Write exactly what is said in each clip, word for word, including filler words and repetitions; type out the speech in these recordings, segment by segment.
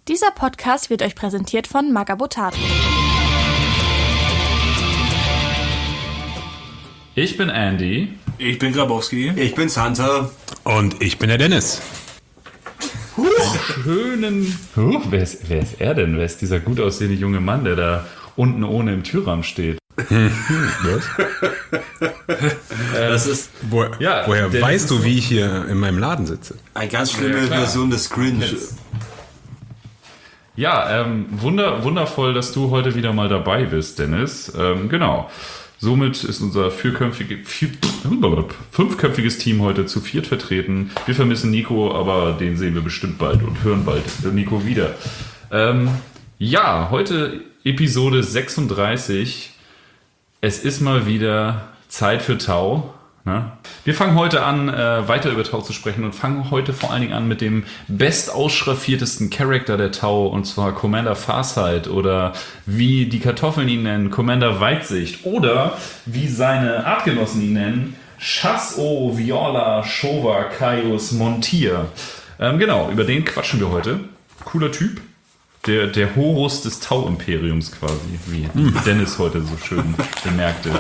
Dieser Podcast wird euch präsentiert von Magabotato. Ich bin Andy. Ich bin Grabowski. Ich bin Santa. Und ich bin der Dennis. Huch. Schönen... Huch, wer, ist, wer ist er denn? Wer ist dieser gut aussehende junge Mann, der da unten ohne im Türrahmen steht? Was? Das ist... Wo, ja, woher weißt du, wie ich hier in meinem Laden sitze? Eine ganz schlimme Ja, Version des Cringe. Ja, ähm, wunder, wundervoll, dass du heute wieder mal dabei bist, Dennis. Ähm, genau. Somit ist unser vierköpfige, vier, fünfköpfiges Team heute zu viert vertreten. Wir vermissen Nico, aber den sehen wir bestimmt bald und hören bald Nico wieder. Ähm, ja, heute Episode sechsunddreißig. Es ist mal wieder Zeit für Tau. Ne? Wir fangen heute an, äh, weiter über Tau zu sprechen und fangen heute vor allen Dingen an mit dem bestausschraffiertesten Charakter der Tau, und zwar Commander Farsight, oder wie die Kartoffeln ihn nennen, Commander Weitsicht, oder wie seine Artgenossen ihn nennen, Chas-O Viola Shova Caius Montier. Ähm, genau, über den quatschen wir heute. Cooler Typ. Der, der Horus des Tau-Imperiums quasi, wie Dennis heute so schön bemerkte.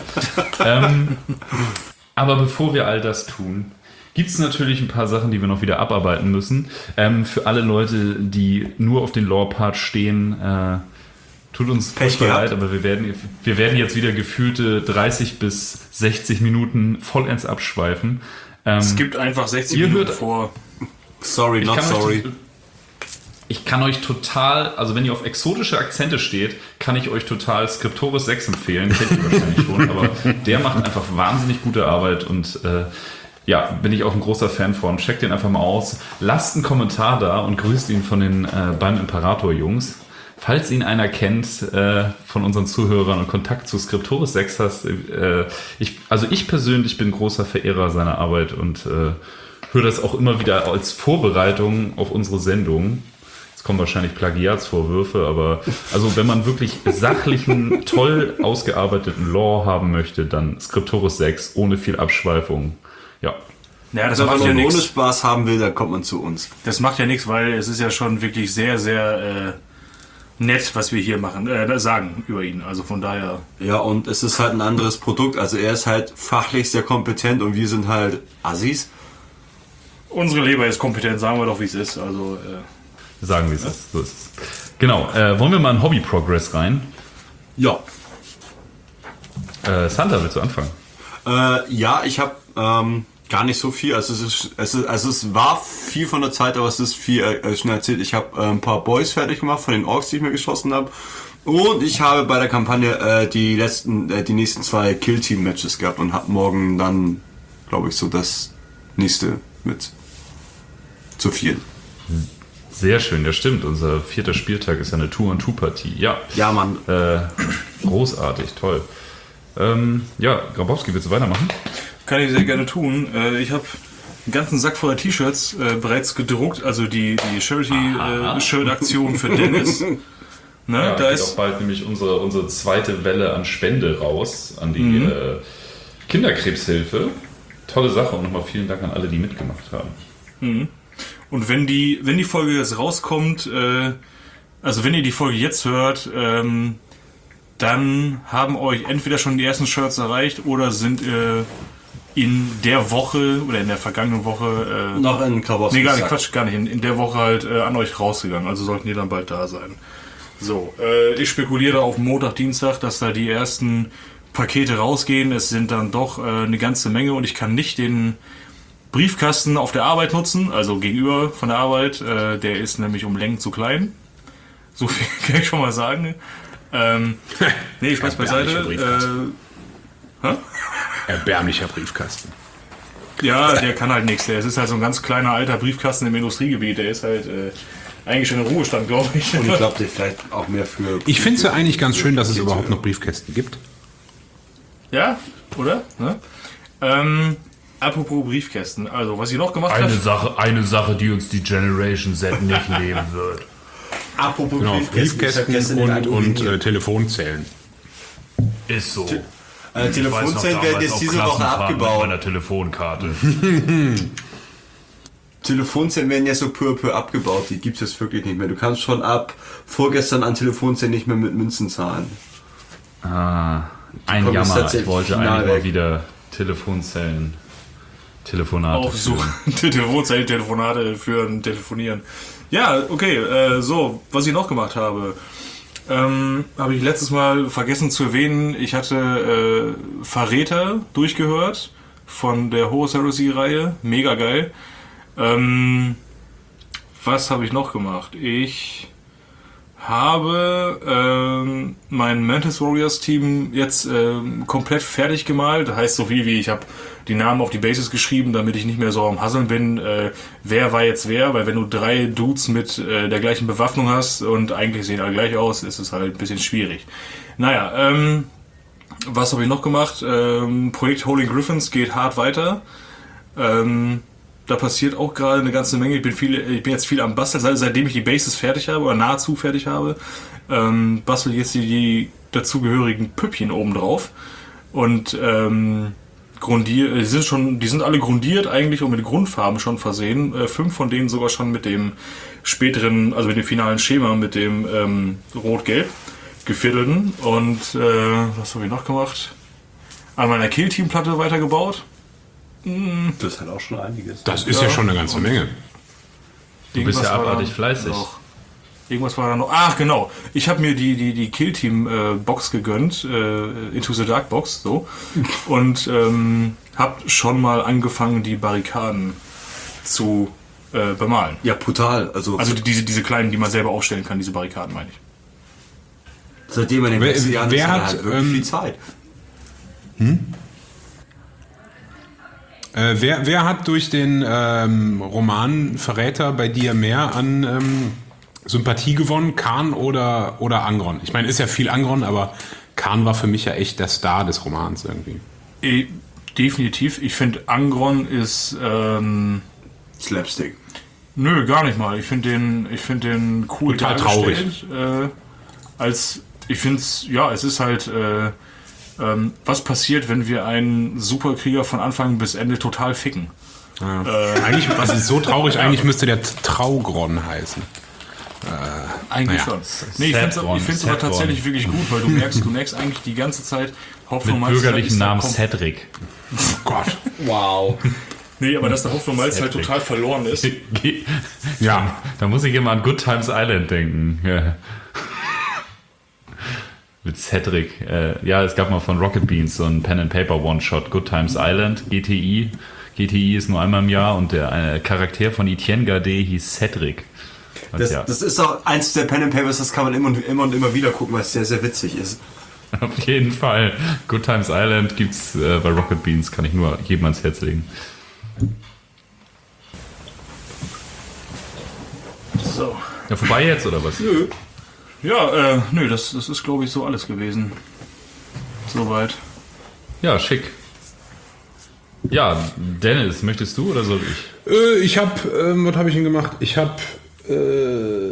ähm, aber bevor wir all das tun, gibt es natürlich ein paar Sachen, die wir noch wieder abarbeiten müssen. Ähm, für alle Leute, die nur auf den Lore-Part stehen, äh, tut uns furchtbar leid, aber wir werden, wir werden jetzt wieder gefühlte dreißig bis sechzig Minuten vollends abschweifen. Ähm, es gibt einfach sechzig Minuten hört, vor. Sorry, not sorry. Euch, ich kann euch total, also wenn ihr auf exotische Akzente steht, kann ich euch total Scriptoris sechs empfehlen. Kennt ihr wahrscheinlich schon, aber der macht einfach wahnsinnig gute Arbeit und äh, ja, bin ich auch ein großer Fan von. Checkt den einfach mal aus. Lasst einen Kommentar da und grüßt ihn von den äh, beim Imperator-Jungs. Falls ihn einer kennt äh, von unseren Zuhörern und Kontakt zu Scriptoris sechs hast, äh, ich, also ich persönlich bin großer Verehrer seiner Arbeit und äh, höre das auch immer wieder als Vorbereitung auf unsere Sendung. Es kommen wahrscheinlich Plagiatsvorwürfe, aber also wenn man wirklich sachlichen, toll ausgearbeiteten Lore haben möchte, dann Scriptoris sechs ohne viel Abschweifung. Ja. Ja, das Also, macht wenn ja man ohne nichts. Spaß haben will, dann kommt man zu uns. Das macht ja nichts, weil es ist ja schon wirklich sehr, sehr äh, nett, was wir hier machen, äh, sagen über ihn. Also von daher. Ja, und es ist halt ein anderes Produkt. Also er ist halt fachlich sehr kompetent und wir sind halt Assis. Unsere Leber ist kompetent, sagen wir doch, wie es ist. Also äh, Sagen wir es. Ja. So ist es. Genau. Äh, wollen wir mal in Hobby-Progress rein? Ja. Äh, Santa, willst du anfangen? Äh, ja, ich habe ähm, gar nicht so viel. Also es, ist, es, ist, also es war viel von der Zeit, aber es ist viel äh, schnell erzählt. Ich habe äh, ein paar Boys fertig gemacht von den Orks, die ich mir geschossen habe. Und ich habe bei der Kampagne äh, die letzten, äh, die nächsten zwei Kill-Team-Matches gehabt und habe morgen dann, glaube ich, so das nächste mit zu viel. Sehr schön, ja stimmt. Unser vierter Spieltag ist ja eine Two-on-Two-Partie. Ja, ja, Mann. Äh, großartig, toll. Ähm, ja, Grabowski, willst du weitermachen? Kann ich sehr gerne tun. Äh, ich habe einen ganzen Sack voller T-Shirts äh, bereits gedruckt, also die, die Charity-Shirt-Aktion äh, für Dennis. Ne, ja, da geht ist auch bald nämlich unsere, unsere zweite Welle an Spende raus, an die Mhm. äh, Kinderkrebshilfe. Tolle Sache und nochmal vielen Dank an alle, die mitgemacht haben. Mhm. Und wenn die, wenn die Folge jetzt rauskommt, äh, also wenn ihr die Folge jetzt hört, ähm, dann haben euch entweder schon die ersten Shirts erreicht oder sind äh, in der Woche oder in der vergangenen Woche äh, noch in Grabowski. Nee, gar nicht, Quatsch, gar nicht. In, in der Woche halt äh, an euch rausgegangen. Also sollten die dann bald da sein. So, äh, ich spekuliere auf Montag, Dienstag, dass da die ersten Pakete rausgehen. Es sind dann doch äh, eine ganze Menge und ich kann nicht den Briefkasten auf der Arbeit nutzen, also gegenüber von der Arbeit. Äh, der ist nämlich um Längen zu klein. So viel kann ich schon mal sagen. Ähm, nee, Spaß beiseite. Äh, hä? Erbärmlicher Briefkasten. Ja, der kann halt nichts. Der ist halt so ein ganz kleiner alter Briefkasten im Industriegebiet. Der ist halt äh, eigentlich schon im Ruhestand, glaube ich. Und ich glaube, der vielleicht auch mehr für... Ich finde es ja eigentlich ganz schön, dass es überhaupt noch Briefkästen gibt. Ja, oder? Ne? Ähm, apropos Briefkästen. Also, was ich noch gemacht habe... Eine Sache, eine Sache, die uns die Generation Z nicht nehmen wird. Apropos Genau, Briefkästen, Briefkästen und, und äh, Telefonzellen. Ist so. Äh, Telefonzellen werden jetzt diese Woche abgebaut. Mit meiner Telefonkarte. Telefonzellen werden ja so peu à peu abgebaut, die gibt es wirklich nicht mehr. Du kannst schon ab vorgestern an Telefonzellen nicht mehr mit Münzen zahlen. Ah, ein kommen jetzt Jammer. Ich tatsächlich wollte final eigentlich mal weg. wieder Telefonzellen, Telefonate Aufsuchen. führen. Telefonzellen, Telefonate führen, telefonieren. Ja, okay, äh, so, was ich noch gemacht habe. Ähm, habe ich letztes Mal vergessen zu erwähnen, ich hatte äh, Verräter durchgehört von der Horus Heresy-Reihe. Mega geil. Ähm, was habe ich noch gemacht? Ich habe ähm, mein Mantis Warriors Team jetzt ähm, komplett fertig gemalt. Das heißt so viel wie, ich habe die Namen auf die Bases geschrieben, damit ich nicht mehr so am Hasseln bin, äh, wer war jetzt wer, weil wenn du drei Dudes mit äh, der gleichen Bewaffnung hast und eigentlich sehen alle gleich aus, ist es halt ein bisschen schwierig. Naja, ähm, was habe ich noch gemacht? Ähm, Projekt Holy Griffins geht hart weiter. Ähm, Da passiert auch gerade eine ganze Menge. Ich bin, viel, ich bin jetzt viel am Basteln, seit, seitdem ich die Bases fertig habe oder nahezu fertig habe. Ähm, bastel jetzt die, die dazugehörigen Püppchen oben drauf. Und ähm, grundier, die sind schon, die sind alle grundiert eigentlich und mit Grundfarben schon versehen. Äh, fünf von denen sogar schon mit dem späteren, also mit dem finalen Schema, mit dem ähm, Rot-Gelb geviertelten. Und äh, was habe ich noch gemacht? An meiner Kill-Team-Platte weitergebaut. Das ist halt auch schon einiges. Das ist ja, Ja. schon eine ganze Menge. Du bist ja war abartig da fleißig. noch. Irgendwas war da noch. Ach, genau. Ich habe mir die, die, die Kill-Team-Box gegönnt. Äh, Into the Dark Box, so. Und ähm, habe schon mal angefangen, die Barrikaden zu äh, bemalen. Ja, brutal. Also, Also die, diese, diese kleinen, die man selber aufstellen kann, diese Barrikaden, meine ich. seitdem man in den Wer- letzten Jahren wer ist, hat er hat, halt wirklich ähm, viel Zeit. Äh, wer, wer hat durch den ähm, Roman Verräter bei dir mehr an ähm, Sympathie gewonnen? Khan oder, oder Angron? Ich meine, ist ja viel Angron, aber Khan war für mich ja echt der Star des Romans irgendwie. E definitiv. Ich finde, Angron ist... Ähm, Slapstick. Nö, gar nicht mal. Ich finde den, ich finde den cool Total dargestellt. Äh, als ich finde es, ja, es ist halt, äh, ähm, was passiert, wenn wir einen Superkrieger von Anfang bis Ende total ficken? Ja. Äh, eigentlich, was ist so traurig, eigentlich müsste der Traugron heißen. Eigentlich naja. schon. Nee, ich finde es Cedron, ich find's aber Cedron. tatsächlich wirklich gut, weil du merkst, du merkst eigentlich die ganze Zeit, Mit Hopfen bürgerlichen Namen Cedric. Oh Gott. Wow. Nee, aber dass der Hopfen Malz halt Cedric. total verloren ist. Ja. Da muss ich immer an Good Times Island denken. Ja. Mit Cedric. Äh, ja, es gab mal von Rocket Beans so ein Pen-and-Paper One-Shot. Good Times Island, G T I. G T I ist nur einmal im Jahr und der äh, Charakter von Etienne Gardet hieß Cedric. Und Das, ja, das ist auch eins der Pen and Papers, das kann man immer und immer und immer wieder gucken, weil es sehr, sehr witzig ist. auf jeden Fall. Good Times Island gibt's äh, bei Rocket Beans, kann ich nur jedem ans Herz legen. So. Ja, vorbei jetzt oder was? Nö. Ja, äh, nö, das, das ist, glaube ich, so alles gewesen. Soweit. Ja, schick. Ja, Dennis, möchtest du oder soll ich? Äh, ich habe, ähm, was habe ich denn gemacht? Ich habe äh,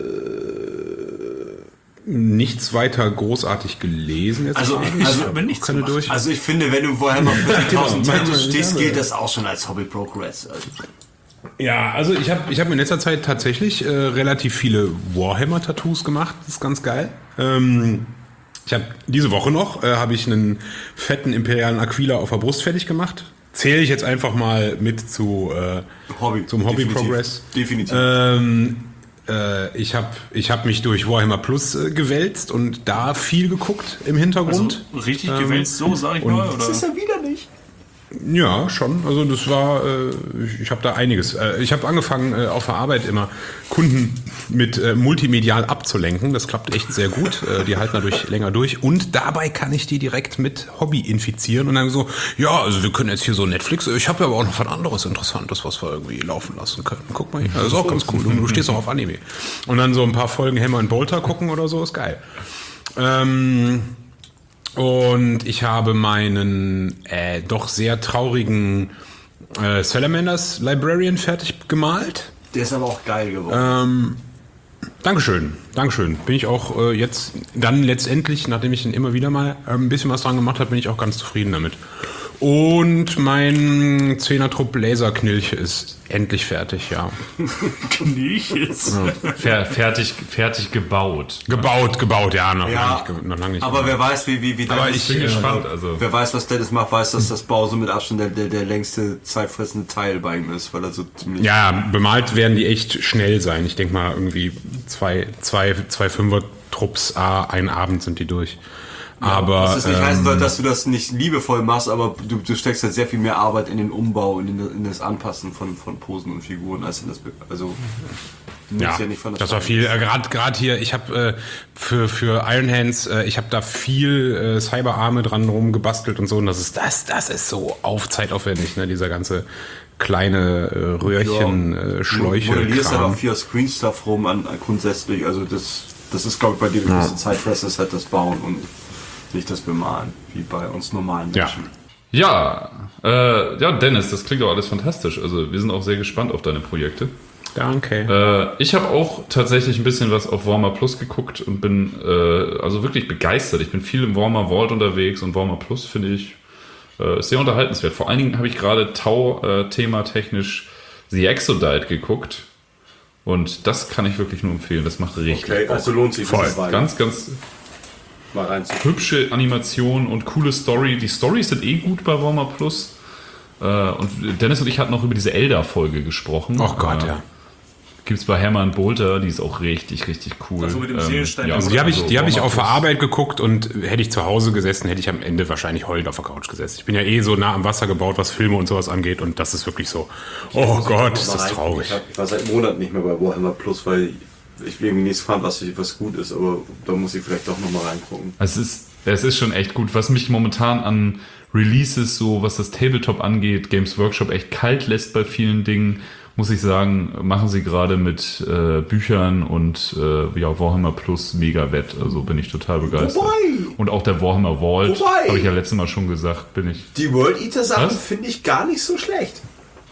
nichts weiter großartig gelesen. Jetzt Also, gerade. also, Ich hab aber nichts auch keine gemacht. durch. Also ich finde, wenn du Warhammer vierzigtausend Genau, Tattoos meine- stehst, meine- gilt das auch schon als Hobby Progress. Also, Ja, also ich habe ich hab in letzter Zeit tatsächlich äh, relativ viele Warhammer-Tattoos gemacht. Das ist ganz geil. Ähm, ich habe diese Woche noch äh, habe ich einen fetten imperialen Aquila auf der Brust fertig gemacht. Zähle ich jetzt einfach mal mit zu äh, Hobby. zum Hobby Definitiv. Progress. Definitiv. Ähm, äh, ich habe ich hab mich durch Warhammer Plus äh, gewälzt und da viel geguckt im Hintergrund. Also, richtig Ähm, gewälzt so, sag ich und- mal? Oder? das ist ja wieder nicht. Ja, schon. Also das war, äh, ich, ich habe da einiges. Äh, ich habe angefangen äh, auf der Arbeit immer Kunden mit äh, multimedial abzulenken. Das klappt echt sehr gut. Äh, die halten dadurch länger durch. Und dabei kann ich die direkt mit Hobby infizieren und dann so, ja, also wir können jetzt hier so Netflix. Ich habe ja aber auch noch was anderes Interessantes, was wir irgendwie laufen lassen können. Guck mal hier. Das ist auch ganz cool. Du, du stehst auch auf Anime. Und dann so ein paar Folgen Hammer and Bolter gucken oder so, ist geil. Ähm... Und ich habe meinen äh, doch sehr traurigen äh, Salamanders Librarian fertig gemalt. Der ist aber auch geil geworden. Dankeschön, Dankeschön. Bin ich auch äh, jetzt dann letztendlich, nachdem ich ihn immer wieder mal äh, ein bisschen was dran gemacht habe, bin ich auch ganz zufrieden damit. Und mein Zehner-Trupp Laserknilch ist endlich fertig, ja. Knilches. Fer fertig, fertig gebaut. Gebaut, gebaut, ja, noch, Ja, lange, nicht, ge- noch lange nicht. Aber gebaut. wer weiß, wie, wie, wie Aber Dennis, ich bin äh, gespannt. Also. wer weiß, was Dennis macht, weiß, dass das Bau so mit Abstand der, der, der längste zeitfressende Teil bei ihm ist, weil er so ziemlich... Ja, bemalt werden die echt schnell sein. Ich denke mal irgendwie zwei, zwei, zwei Fünfer-Trupps, ah, einen Abend sind die durch. Aber Was es nicht ähm, heißen soll, dass du das nicht liebevoll machst, aber du, du steckst halt sehr viel mehr Arbeit in den Umbau und in, in das Anpassen von, von Posen und Figuren, als in das... Be also, du ja, nimmst nicht von der das war Stange. viel. Äh, Gerade gerade hier, ich habe äh, für für Iron Hands, äh, ich habe da viel äh, Cyberarme dran rumgebastelt und so. Und das ist das, das ist so auf zeitaufwendig, ne? Dieser ganze kleine äh, Röhrchen, Ja. äh, Schläuche. Du modellierst halt Kram. auch viel Screen Stuff rum an, an grundsätzlich, also das, das ist glaube ich bei dir eine große Zeitfresse, ist halt das Bauen und nicht das Bemalen, wie bei uns normalen Ja. Menschen. Ja, äh, ja, Dennis, das klingt auch alles fantastisch. Also wir sind auch sehr gespannt auf deine Projekte. Danke. Äh, ich habe auch tatsächlich ein bisschen was auf Warhammer Plus geguckt und bin äh, also wirklich begeistert. Ich bin viel im Warhammer Vault unterwegs und Warhammer Plus finde ich äh, ist sehr unterhaltenswert. Vor allen Dingen habe ich gerade Tau-Thema technisch The Exodite geguckt und das kann ich wirklich nur empfehlen. Das macht richtig Okay, Bock. also lohnt sich Voll. das weiter. Ganz, ganz mal rein. hübsche Animation und coole Story. Die Storys sind eh gut bei Warhammer Plus. Äh, und Dennis und ich hatten noch über diese Elder-Folge gesprochen. Oh Gott, äh, ja. Gibt's bei Hermann Bolter, die ist auch richtig, richtig cool. Also mit dem Seelenstein. ja, Also die habe ich, die hab ich Warhammer auf der Plus. Arbeit geguckt und hätte ich zu Hause gesessen, hätte ich am Ende wahrscheinlich heulend auf der Couch gesessen. Ich bin ja eh so nah am Wasser gebaut, was Filme und sowas angeht und das ist wirklich so, oh Gott, ist das traurig. Ich, hab, ich war seit Monaten nicht mehr bei Warhammer Plus, weil ich irgendwie nichts fand, was, was gut ist, aber da muss ich vielleicht doch nochmal reingucken. Es ist, es ist schon echt gut. Was mich momentan an Releases, so was das Tabletop angeht, Games Workshop echt kalt lässt bei vielen Dingen, muss ich sagen, machen sie gerade mit äh, Büchern und äh, ja, Warhammer Plus mega wett. Also bin ich total begeistert. Wobei- Und auch der Warhammer Vault, Wobei- habe ich ja letztes Mal schon gesagt, bin ich. Die World Eater Sachen Was? finde ich gar nicht so schlecht.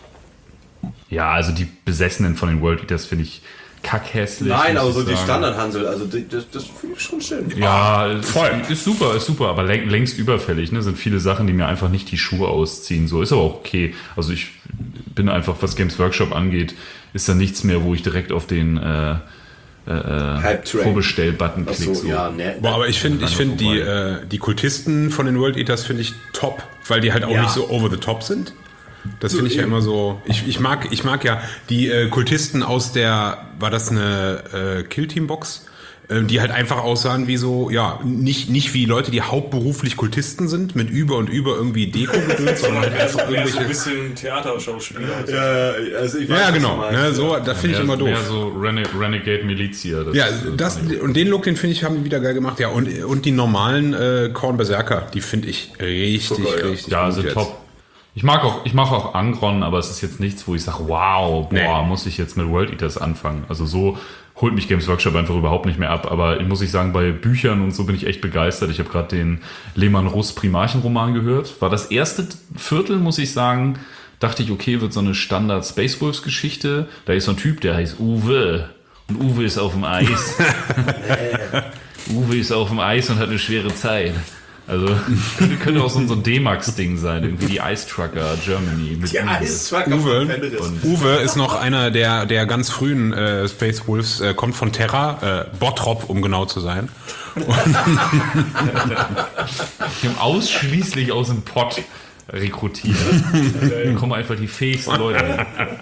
Ja, also die Besessenen von den World Eaters finde ich kackhässlich. Nein, muss aber ich so die sagen. Standardhansel, also die, das, das finde ich schon schön. Ja, ist, voll. ist super, ist super, aber läng- längst überfällig. Ne? Sind viele Sachen, die mir einfach nicht die Schuhe ausziehen. So ist aber auch okay. Also ich bin einfach, was Games Workshop angeht, ist da nichts mehr, wo ich direkt auf den äh, äh, Hype-Train. Vorbestell-Button Ach klicke. so, ja, ne. Boah, aber ich finde, ich finde die, vorbei. äh, die Kultisten von den World Eaters finde ich top, weil die halt auch Ja. nicht so over the top sind. Das finde ich ja immer so. Ich, ich mag, ich mag ja die äh, Kultisten aus der, war das eine äh, Kill-Team-Box, äh, die halt einfach aussahen wie so, ja, nicht, nicht wie Leute, die hauptberuflich Kultisten sind, mit über und über irgendwie Deko-Gedöns, sondern halt einfach Mehr so ein irgendwelche. bisschen Theaterschauspieler. Ja, also ich weiß, Ja, was genau. du meinst, Ne, ja. so, das finde ich immer doof. Mehr so Rene Renegade Milizia. Das Ja, ist, äh, das, fand ich- und den Look, den finde ich, haben die wieder geil gemacht. Ja, und, und die normalen äh, Korn Berserker, die finde ich richtig, Super, ja. richtig ja, gut also jetzt. top. Ich mag auch, ich mache auch Angron, aber es ist jetzt nichts, wo ich sage, wow, boah, Nee. muss ich jetzt mit World Eaters anfangen. Also so holt mich Games Workshop einfach überhaupt nicht mehr ab. Aber muss ich sagen, bei Büchern und so bin ich echt begeistert. Ich habe gerade den Lehmann Russ Primarchen-Roman gehört. War das erste Viertel, muss ich sagen, dachte ich, okay, wird so eine Standard Space Wolves Geschichte. Da ist so ein Typ, der heißt Uwe. Und Uwe ist auf dem Eis. Uwe ist auf dem Eis und hat eine schwere Zeit. Also könnte, könnte auch so ein, so ein D-Max-Ding sein, irgendwie die Ice Trucker Germany. Mit Die Uwe. Eistrucker von Uwe, Fenris. Uwe ist noch einer der, der ganz frühen äh, Space Wolves, äh, kommt von Terra, äh, Bottrop, um genau zu sein. Die haben ausschließlich aus dem Pott rekrutiert. Da kommen einfach die fähigsten Leute.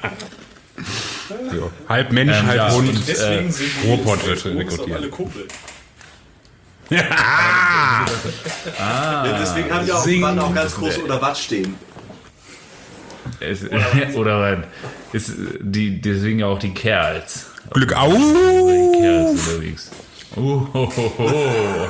So. Halb Mensch, Ähm, halb ja, Hund. und, Deswegen sind die Robot Jungs wird auch rekrutiert. alle Kumpel. Ah, Ja, deswegen haben die auch Sing. Mann auch ganz groß unter Watt stehen. Es, oder was? Ist die, deswegen ja auch die Kerls. Glück Die auf! Kerls unterwegs. Oh, ho, ho, ho.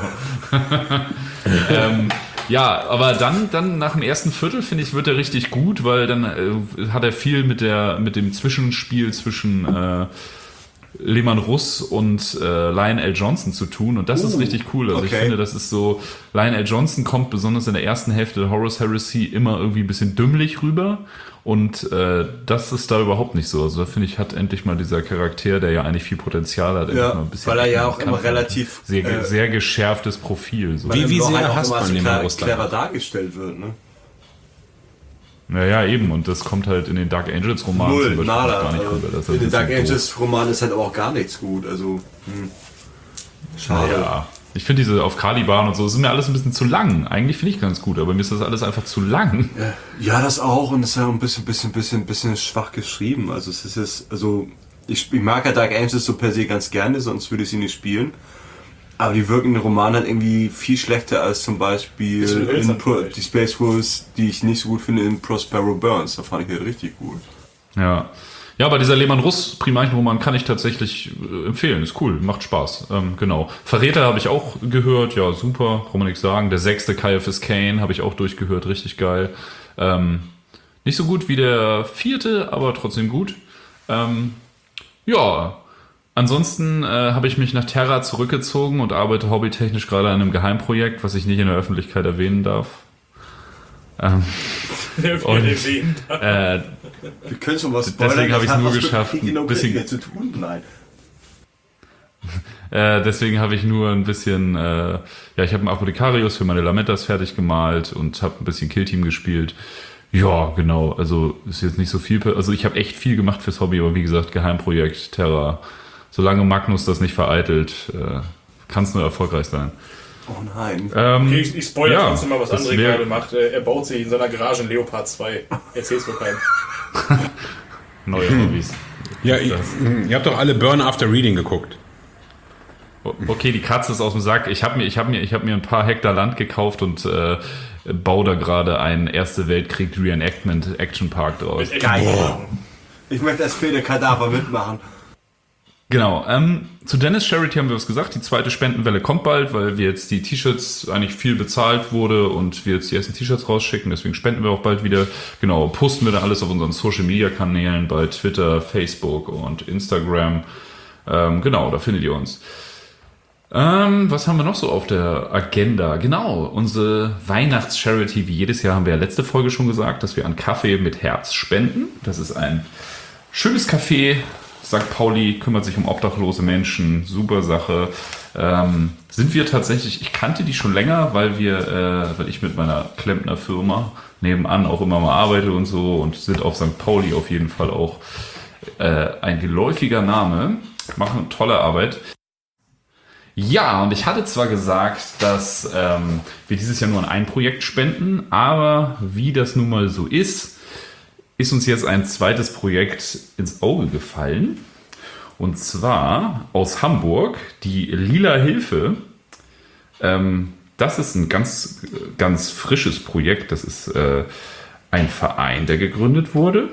ähm, ja, aber dann, dann nach dem ersten Viertel, finde ich, wird er richtig gut, weil dann äh, hat er viel mit, der, mit dem Zwischenspiel zwischen äh, Lehmann Russ und äh, Lionel Johnson zu tun und das ist richtig cool. Also ich okay. finde, das ist so, Lionel Johnson kommt besonders in der ersten Hälfte der Horus Heresy immer irgendwie ein bisschen dümmlich rüber und äh, das ist da überhaupt nicht so. Also da finde ich, hat endlich mal dieser Charakter, der ja eigentlich viel Potenzial hat, endlich Ja, mal ein bisschen weil er ja auch Kampf immer hat. relativ, sehr, äh, sehr geschärftes Profil. So. Wie- wie Weil sehr er auch hasst immer man so den klar- Russland? clever dargestellt wird, ne? Naja, eben. Und das kommt halt in den Dark Angels Romanen Null, zum Beispiel nada. gar nicht Also, rüber. Das ist in ein den Dark bisschen doof. Angels Roman ist halt aber auch gar nichts gut. Also, hm. Schade. Ja, ich finde diese auf Caliban und so, das ist mir alles ein bisschen zu lang. Eigentlich finde ich ganz gut, aber mir ist das alles einfach zu lang. Ja, das auch. Und es ist ja ein bisschen, bisschen, bisschen, bisschen schwach geschrieben. Also, es ist jetzt, also, ich, ich mag ja Dark Angels so per se ganz gerne, sonst würde ich sie nicht spielen. Aber die wirken in Roman halt irgendwie viel schlechter als zum Beispiel in Pro, die Space Wolves, die ich nicht so gut finde, in Prospero Burns. Da fand ich halt richtig gut. Ja. Ja, aber dieser Lehmann Russ Primarchenroman kann ich tatsächlich äh, empfehlen. Ist cool, macht Spaß. Ähm, genau. Verräter habe ich auch gehört. Ja, super, kann man nichts sagen. Der sechste Caiaphas Cain habe ich auch durchgehört. Richtig geil. Ähm, nicht so gut wie der vierte, aber trotzdem gut. Ähm, ja, ansonsten äh, habe ich mich nach Terra zurückgezogen und arbeite hobbytechnisch gerade an einem Geheimprojekt, was ich nicht in der Öffentlichkeit erwähnen darf. Ähm, und, äh, Wir können schon was spoilern. deswegen habe ich es das nur hat was mit geschafft, Krieg in ein Ukraine bisschen, zu tun. Nein. äh, deswegen habe ich nur ein bisschen, äh, ja, ich habe einen Apothekarius für meine Lamentas fertig gemalt und habe ein bisschen Killteam gespielt. Ja, genau, also ist jetzt nicht so viel, also ich habe echt viel gemacht fürs Hobby, aber wie gesagt, Geheimprojekt, Terra. Solange Magnus das nicht vereitelt, äh, kann es nur erfolgreich sein. Oh nein. Ähm, Okay, ich, ich spoilere ja, trotzdem mal, was das André wär- gerade macht. Äh, Er baut sich in seiner Garage ein Leopard zwei. Erzähl's wohl keinem. Neue Hobbys. Ja, ich, ihr habt doch alle Burn After Reading geguckt. Okay, die Katze ist aus dem Sack. Ich habe mir, ich habe mir, ich habe mir ein paar Hektar Land gekauft und äh, baue da gerade einen Erste Weltkrieg Reenactment Action Park draus. Geil. Ich möchte als Fede Kadaver mitmachen. Genau. Ähm, zu Dennis Charity haben wir was gesagt. Die zweite Spendenwelle kommt bald, weil wir jetzt die T-Shirts eigentlich viel bezahlt wurde und wir jetzt die ersten T-Shirts rausschicken. Deswegen spenden wir auch bald wieder. Genau, posten wir dann alles auf unseren Social Media Kanälen bei Twitter, Facebook und Instagram. Ähm, genau, da findet ihr uns. Ähm, was haben wir noch so auf der Agenda? Genau, unsere Weihnachts-Charity, wie jedes Jahr haben wir ja letzte Folge schon gesagt, dass wir an Kaffee mit Herz spenden. Das ist ein schönes Café. Sankt Pauli kümmert sich um obdachlose Menschen. Super Sache. Ähm, sind wir tatsächlich, ich kannte die schon länger, weil wir, äh, weil ich mit meiner Klempnerfirma nebenan auch immer mal arbeite und so und sind auf Sankt Pauli auf jeden Fall auch äh, ein geläufiger Name. Machen tolle Arbeit. Ja, und ich hatte zwar gesagt, dass ähm, wir dieses Jahr nur an ein Projekt spenden, aber wie das nun mal so ist, ist uns jetzt ein zweites Projekt ins Auge gefallen. Und zwar aus Hamburg, die Lila Hilfe. Ähm, das ist ein ganz, ganz frisches Projekt. Das ist äh, ein Verein, der gegründet wurde.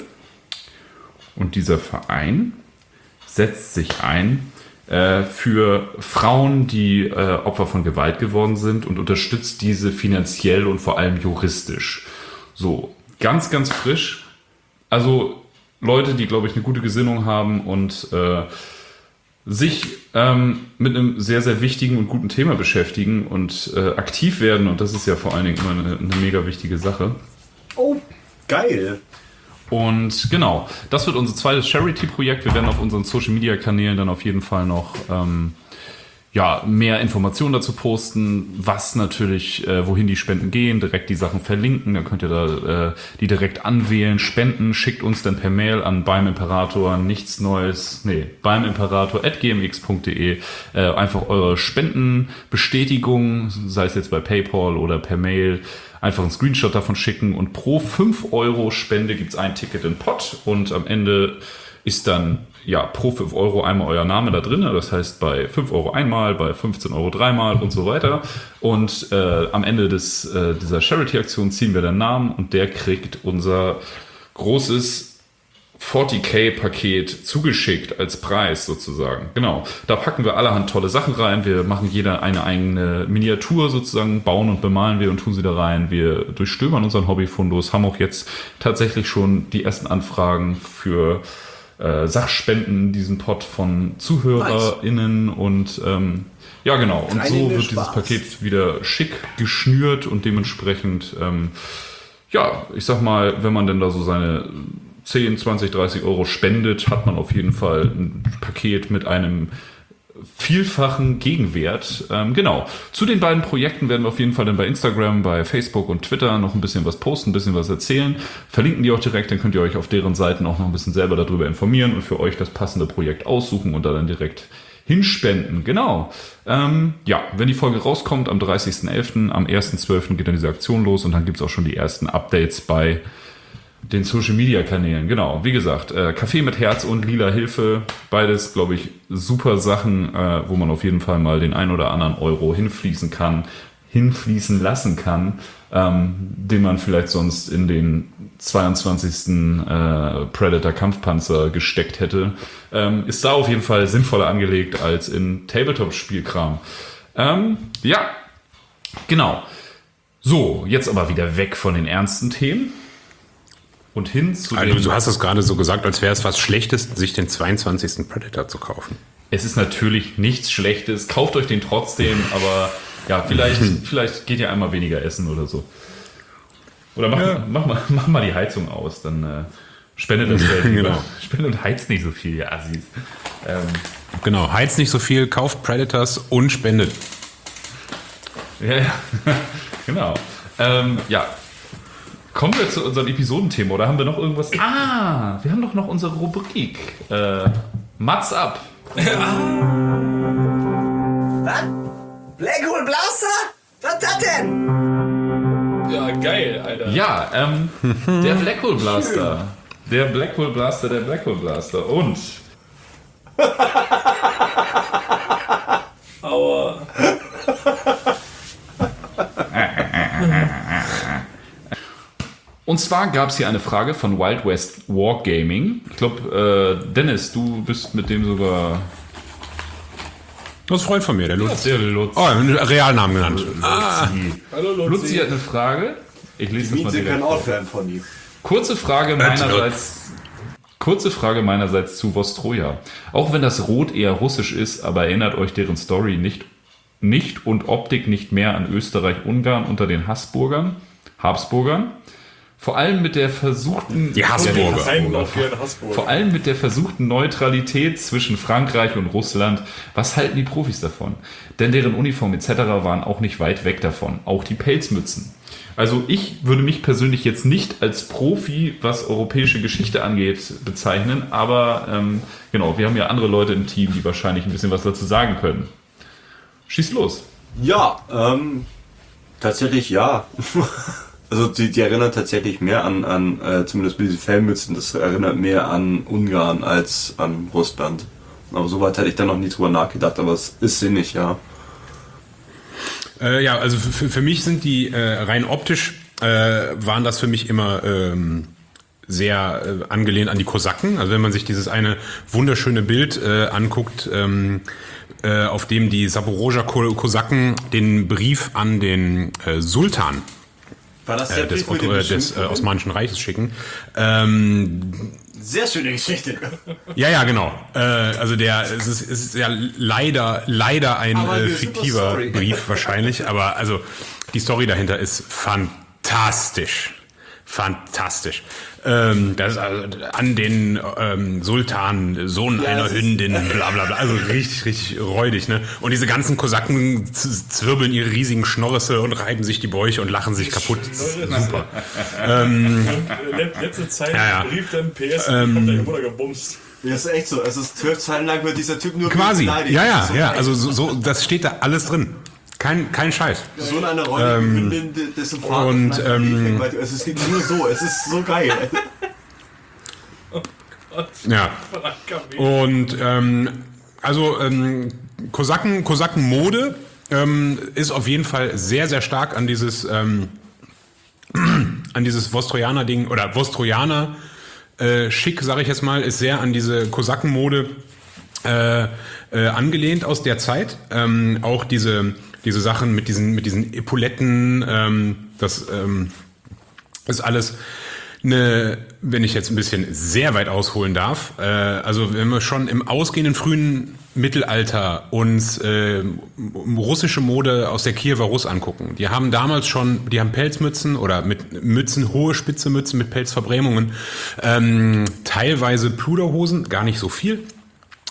Und dieser Verein setzt sich ein für Frauen, die äh, Opfer von Gewalt geworden sind und unterstützt diese finanziell und vor allem juristisch. So, ganz, ganz frisch. Also Leute, die, glaube ich, eine gute Gesinnung haben und äh, sich ähm, mit einem sehr, sehr wichtigen und guten Thema beschäftigen und äh, aktiv werden. Und das ist ja vor allen Dingen immer eine, eine mega wichtige Sache. Oh, geil. Und genau, das wird unser zweites Charity-Projekt. Wir werden auf unseren Social-Media-Kanälen dann auf jeden Fall noch ähm, ja, mehr Informationen dazu posten, was natürlich, äh, wohin die Spenden gehen, direkt die Sachen verlinken. Dann könnt ihr da äh, die direkt anwählen, spenden. Schickt uns dann per Mail an beim Imperator nichts Neues, nee, beim Imperator at g m x punkt d e äh, einfach eure Spendenbestätigung, sei es jetzt bei PayPal oder per Mail, einfach einen Screenshot davon schicken und pro fünf Euro Spende gibt's ein Ticket in Pot und am Ende ist dann ja pro fünf Euro einmal euer Name da drin. Das heißt bei fünf Euro einmal, bei fünfzehn Euro dreimal und so weiter. Und äh, am Ende des, äh, dieser Charity-Aktion ziehen wir den Namen und der kriegt unser großes vierzig K-Paket zugeschickt als Preis sozusagen. Genau, da packen wir allerhand tolle Sachen rein. Wir machen jeder eine eigene Miniatur sozusagen, bauen und bemalen wir und tun sie da rein. Wir durchstöbern unseren Hobbyfundus, haben auch jetzt tatsächlich schon die ersten Anfragen für äh, Sachspenden in diesem Pot von ZuhörerInnen nice. Und ähm, ja genau, und so wird Spaß. Dieses Paket wieder schick geschnürt und dementsprechend ähm, ja, ich sag mal, wenn man denn da so seine zehn, zwanzig, dreißig Euro spendet, hat man auf jeden Fall ein Paket mit einem vielfachen Gegenwert. Ähm, genau. Zu den beiden Projekten werden wir auf jeden Fall dann bei Instagram, bei Facebook und Twitter noch ein bisschen was posten, ein bisschen was erzählen. Verlinken die auch direkt, dann könnt ihr euch auf deren Seiten auch noch ein bisschen selber darüber informieren und für euch das passende Projekt aussuchen und da dann direkt hinspenden. Genau. Ähm, ja, wenn die Folge rauskommt am dreißigsten elften, am ersten zwölften geht dann diese Aktion los und dann gibt's auch schon die ersten Updates bei den Social-Media-Kanälen. Genau, wie gesagt, äh, Kaffee mit Herz und Lila Hilfe, beides, glaube ich, super Sachen, äh, wo man auf jeden Fall mal den ein oder anderen Euro hinfließen kann, hinfließen lassen kann, ähm, den man vielleicht sonst in den zweiundzwanzigsten Äh, Predator-Kampfpanzer gesteckt hätte. Ähm, ist da auf jeden Fall sinnvoller angelegt als in Tabletop-Spielkram. Ähm, ja, genau. So, jetzt aber wieder weg von den ernsten Themen. Und hin zu Also, den, du hast es gerade so gesagt, als wäre es was Schlechtes, sich den zweiundzwanzigsten Predator zu kaufen. Es ist natürlich nichts Schlechtes. Kauft euch den trotzdem, aber ja, vielleicht, vielleicht geht ihr einmal weniger essen oder so. Oder mach, ja. mach, mal, mach mal die Heizung aus, dann äh, spendet das Geld. Genau. Spendet und heizt nicht so viel, ihr Assis. Ähm, Genau, heizt nicht so viel, kauft Predators und spendet. ja, ja. Genau. Ähm, ja. Kommen wir zu unserem Episodenthema, oder haben wir noch irgendwas? Ah, wir haben doch noch unsere Rubrik. Äh, Mats ab. Was? Blackhole Blaster? Was das denn? Ja, geil, Alter. Ja, ähm, der Blackhole Blaster. Der Blackhole Blaster, der Blackhole Blaster. Und Aua. Und zwar gab es hier eine Frage von Wild West Wargaming. Ich glaube, äh, Dennis, du bist mit dem sogar... Das ist ein Freund von mir, der Lutz. Der Lutz. Oh, einen Realnamen genannt. Ah. Hallo, Lutzi. Lutzi hat eine Frage. Ich lese das Ich mal bin kein direkt vor. Outfan von ihm. Kurze Frage meinerseits... Kurze Frage meinerseits zu Vostroja. Auch wenn das Rot eher russisch ist, aber erinnert euch deren Story nicht, nicht und Optik nicht mehr an Österreich-Ungarn unter den Habsburgern? Habsburgern? Vor allem mit der versuchten Die Habsburger. Heimlauf für einen Habsburger. Vor allem mit der versuchten Neutralität zwischen Frankreich und Russland. Was halten die Profis davon? Denn deren Uniformen et cetera waren auch nicht weit weg davon. Auch die Pelzmützen. Also ich würde mich persönlich jetzt nicht als Profi, was europäische Geschichte angeht, bezeichnen. Aber ähm, genau, wir haben ja andere Leute im Team, die wahrscheinlich ein bisschen was dazu sagen können. Schieß los. Ja, ähm, tatsächlich ja. Also die, die erinnert tatsächlich mehr an, an äh, zumindest diese Fellmützen, das erinnert mehr an Ungarn als an Russland. Aber soweit hätte ich da noch nie drüber nachgedacht, aber es ist sinnig, ja. Äh, ja, also für, für mich sind die äh, rein optisch, äh, waren das für mich immer ähm, sehr äh, angelehnt an die Kosaken. Also wenn man sich dieses eine wunderschöne Bild äh, anguckt, ähm, äh, auf dem die Saporoger-Kosaken den Brief an den äh, Sultan War das äh, des, äh, des äh, Osmanischen Reiches schicken. Ähm, Sehr schöne Geschichte. ja, ja, genau. Äh, also der, es ist, es ist ja leider, leider ein Aber äh, eine fiktiver super Story. Brief wahrscheinlich, aber also die Story dahinter ist fantastisch. Fantastisch. Ähm, das ist also an den ähm, Sultan, Sohn Ja, einer es ist- Hündin, bla bla bla. Also richtig, richtig räudig, ne? Und diese ganzen Kosaken z- zwirbeln ihre riesigen Schnorrisse und reiben sich die Bäuche und lachen sich kaputt. Super. Letzte Zeit Ja, ja. rief dann P S, ähm, kommt deine Mutter gebumst. Ja, ist echt so. Es ist zwölf Zeilen lang wird dieser Typ nur Quasi. beleidigt. Ja, ja, So ja. echt. Also so, so, das steht da alles drin. Kein, kein Scheiß. So in einer Rolle ähm, Hündin, dessen Vater und, vielleicht ähm, liegt, weil- es ist nur so, es ist so geil. Ja. Und ähm, also ähm, Kosaken, Kosakenmode ähm, ist auf jeden Fall sehr, sehr stark an dieses ähm, an dieses Vostrojaner-Ding oder Vostrojaner äh, schick, sage ich jetzt mal, ist sehr an diese Kosakenmode äh, äh, angelehnt aus der Zeit. Ähm, auch diese diese Sachen mit diesen mit diesen Epauletten, ähm, das ähm, ist alles eine, wenn ich jetzt ein bisschen sehr weit ausholen darf, äh, also wenn wir schon im ausgehenden frühen Mittelalter uns äh, russische Mode aus der Kiewer Russ angucken, die haben damals schon, die haben Pelzmützen oder mit Mützen, hohe spitze Mützen mit Pelzverbrämungen, ähm, teilweise Pluderhosen, gar nicht so viel,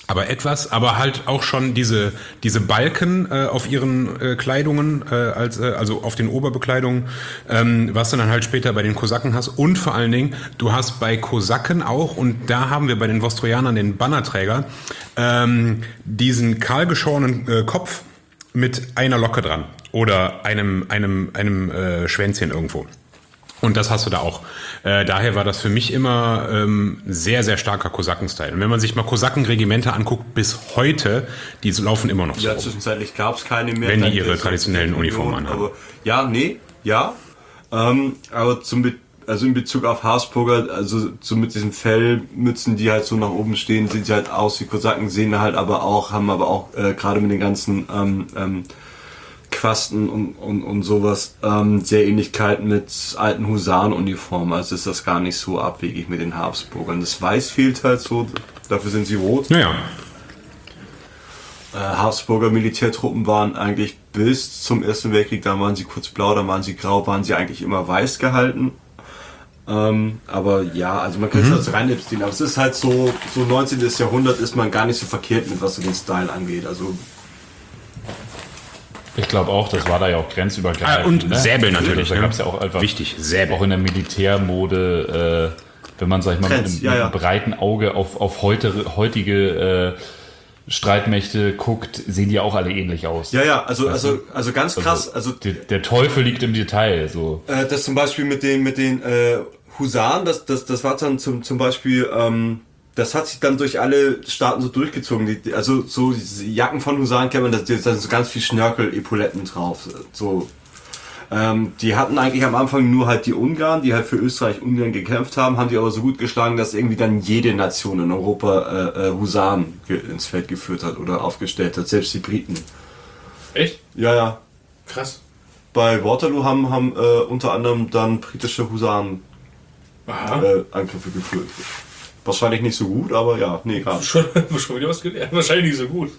Aber etwas, aber halt auch schon diese diese Balken äh, auf ihren äh, Kleidungen, äh, als äh, also auf den Oberbekleidungen, ähm, was du dann halt später bei den Kosaken hast. Und vor allen Dingen, du hast bei Kosaken auch, und da haben wir bei den Vostrojanern den Bannerträger, ähm, diesen kahlgeschorenen äh, Kopf mit einer Locke dran oder einem einem einem äh, Schwänzchen irgendwo. Und das hast du da auch. Äh, daher war das für mich immer ähm, sehr, sehr starker Kosaken-Style. Und wenn man sich mal Kosakenregimenter anguckt, bis heute, die laufen immer noch so Ja, rum. zwischenzeitlich gab es keine mehr. Wenn die Dann ihre jetzt traditionellen so- Uniformen anhaben. Aber ja, nee, ja. Ähm, aber zum Be- also in Bezug auf Habsburger, also so mit diesen Fellmützen, die halt so nach oben stehen, sehen sie halt aus wie Kosaken, sehen halt aber auch, haben aber auch äh, gerade mit den ganzen ähm, ähm, Quasten und, und, und sowas, ähm, sehr Ähnlichkeiten mit alten Husarenuniformen, also ist das gar nicht so abwegig mit den Habsburgern. Das Weiß fehlt halt so, dafür sind sie rot. Naja, Äh, Habsburger Militärtruppen waren eigentlich bis zum Ersten Weltkrieg, da waren sie kurz blau, dann waren sie grau, waren sie eigentlich immer weiß gehalten. Ähm, aber ja, also man kann es als rein ziehen, aber es ist halt so, so neunzehnten. Jahrhundert ist man gar nicht so verkehrt mit, was so den Style angeht. Also Ich glaube auch, das war da ja auch grenzübergreifend. Ah, und ne? Säbel natürlich, Da ne? gab es ja auch einfach, Wichtig, Säbel. auch in der Militärmode, äh, wenn man, sag ich mal, mit Trends, einem, ja, mit ja. einem breiten Auge auf, auf heute, heutige äh, Streitmächte guckt, sehen die auch alle ähnlich aus. ja, ja, also Weißt du? also also ganz krass, also Der, der Teufel liegt im Detail. So. äh, das zum Beispiel mit den mit den äh, Husaren, das das das war dann zum zum Beispiel ähm, das hat sich dann durch alle Staaten so durchgezogen. Die, die- also so diese Jacken von Husaren kennt man, da da sind so ganz viel Schnörkel, Epauletten drauf. So, ähm, die hatten eigentlich am Anfang nur halt die Ungarn, die halt für Österreich-Ungarn gekämpft haben, haben die aber so gut geschlagen, dass irgendwie dann jede Nation in Europa äh, äh, Husaren ge- ins Feld geführt hat oder aufgestellt hat, selbst die Briten. Echt? Ja, ja. Krass. Bei Waterloo haben, haben äh, unter anderem dann britische Husaren Aha. äh, Angriffe geführt. Wahrscheinlich nicht so gut, aber ja, nee, egal. Schon, schon wieder was gelernt. Wahrscheinlich nicht so gut.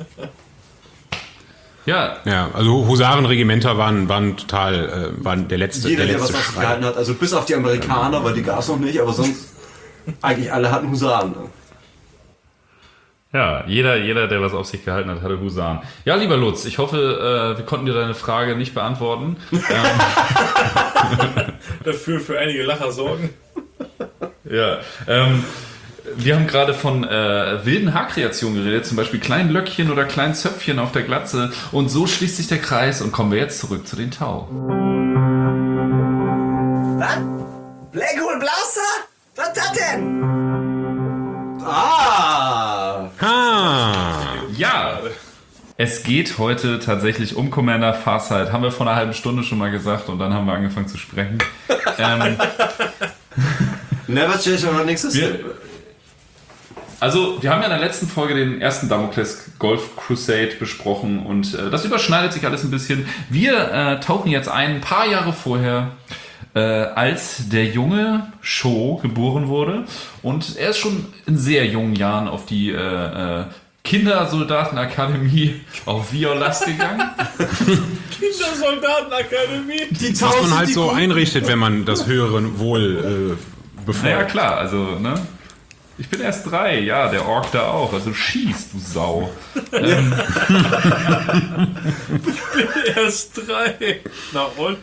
Ja, ja, also Husarenregimenter waren, waren total, äh, waren der letzte, Jeder, der der was letzte auf sich Schrei. gehalten hat, also bis auf die Amerikaner, weil die gab es noch nicht, aber sonst eigentlich alle hatten Husaren. Ne? ja, jeder, jeder, der was auf sich gehalten hat, hatte Husaren. Ja, lieber Lutz, ich hoffe, äh, wir konnten dir deine Frage nicht beantworten. Dafür für einige Lacher sorgen. Ja, ähm, wir haben gerade von äh, wilden Haarkreationen geredet, zum Beispiel kleinen Löckchen oder kleinen Zöpfchen auf der Glatze. Und so schließt sich der Kreis und kommen wir jetzt zurück zu den Tau. Was? Blackhole Blaster? Was das denn? Ah! Ah, Ja, es geht heute tatsächlich um Commander Farsight. Haben wir vor einer halben Stunde schon mal gesagt und dann haben wir angefangen zu sprechen. ähm, Never change our next system. wir, also, wir haben ja in der letzten Folge den ersten Damocles Golf Crusade besprochen und äh, das überschneidet sich alles ein bisschen. Wir äh, tauchen jetzt ein, ein paar Jahre vorher, äh, als der junge Sho geboren wurde und er ist schon in sehr jungen Jahren auf die äh, äh, Kindersoldatenakademie auf Violas gegangen. Kindersoldatenakademie. Die was man halt so einrichtet, wenn man das höhere Wohl äh, Naja, befeuert. klar, also, ne? Ich bin erst drei, ja, der Ork da auch. Also schieß, du Sau. Ähm, Erst drei. Na und?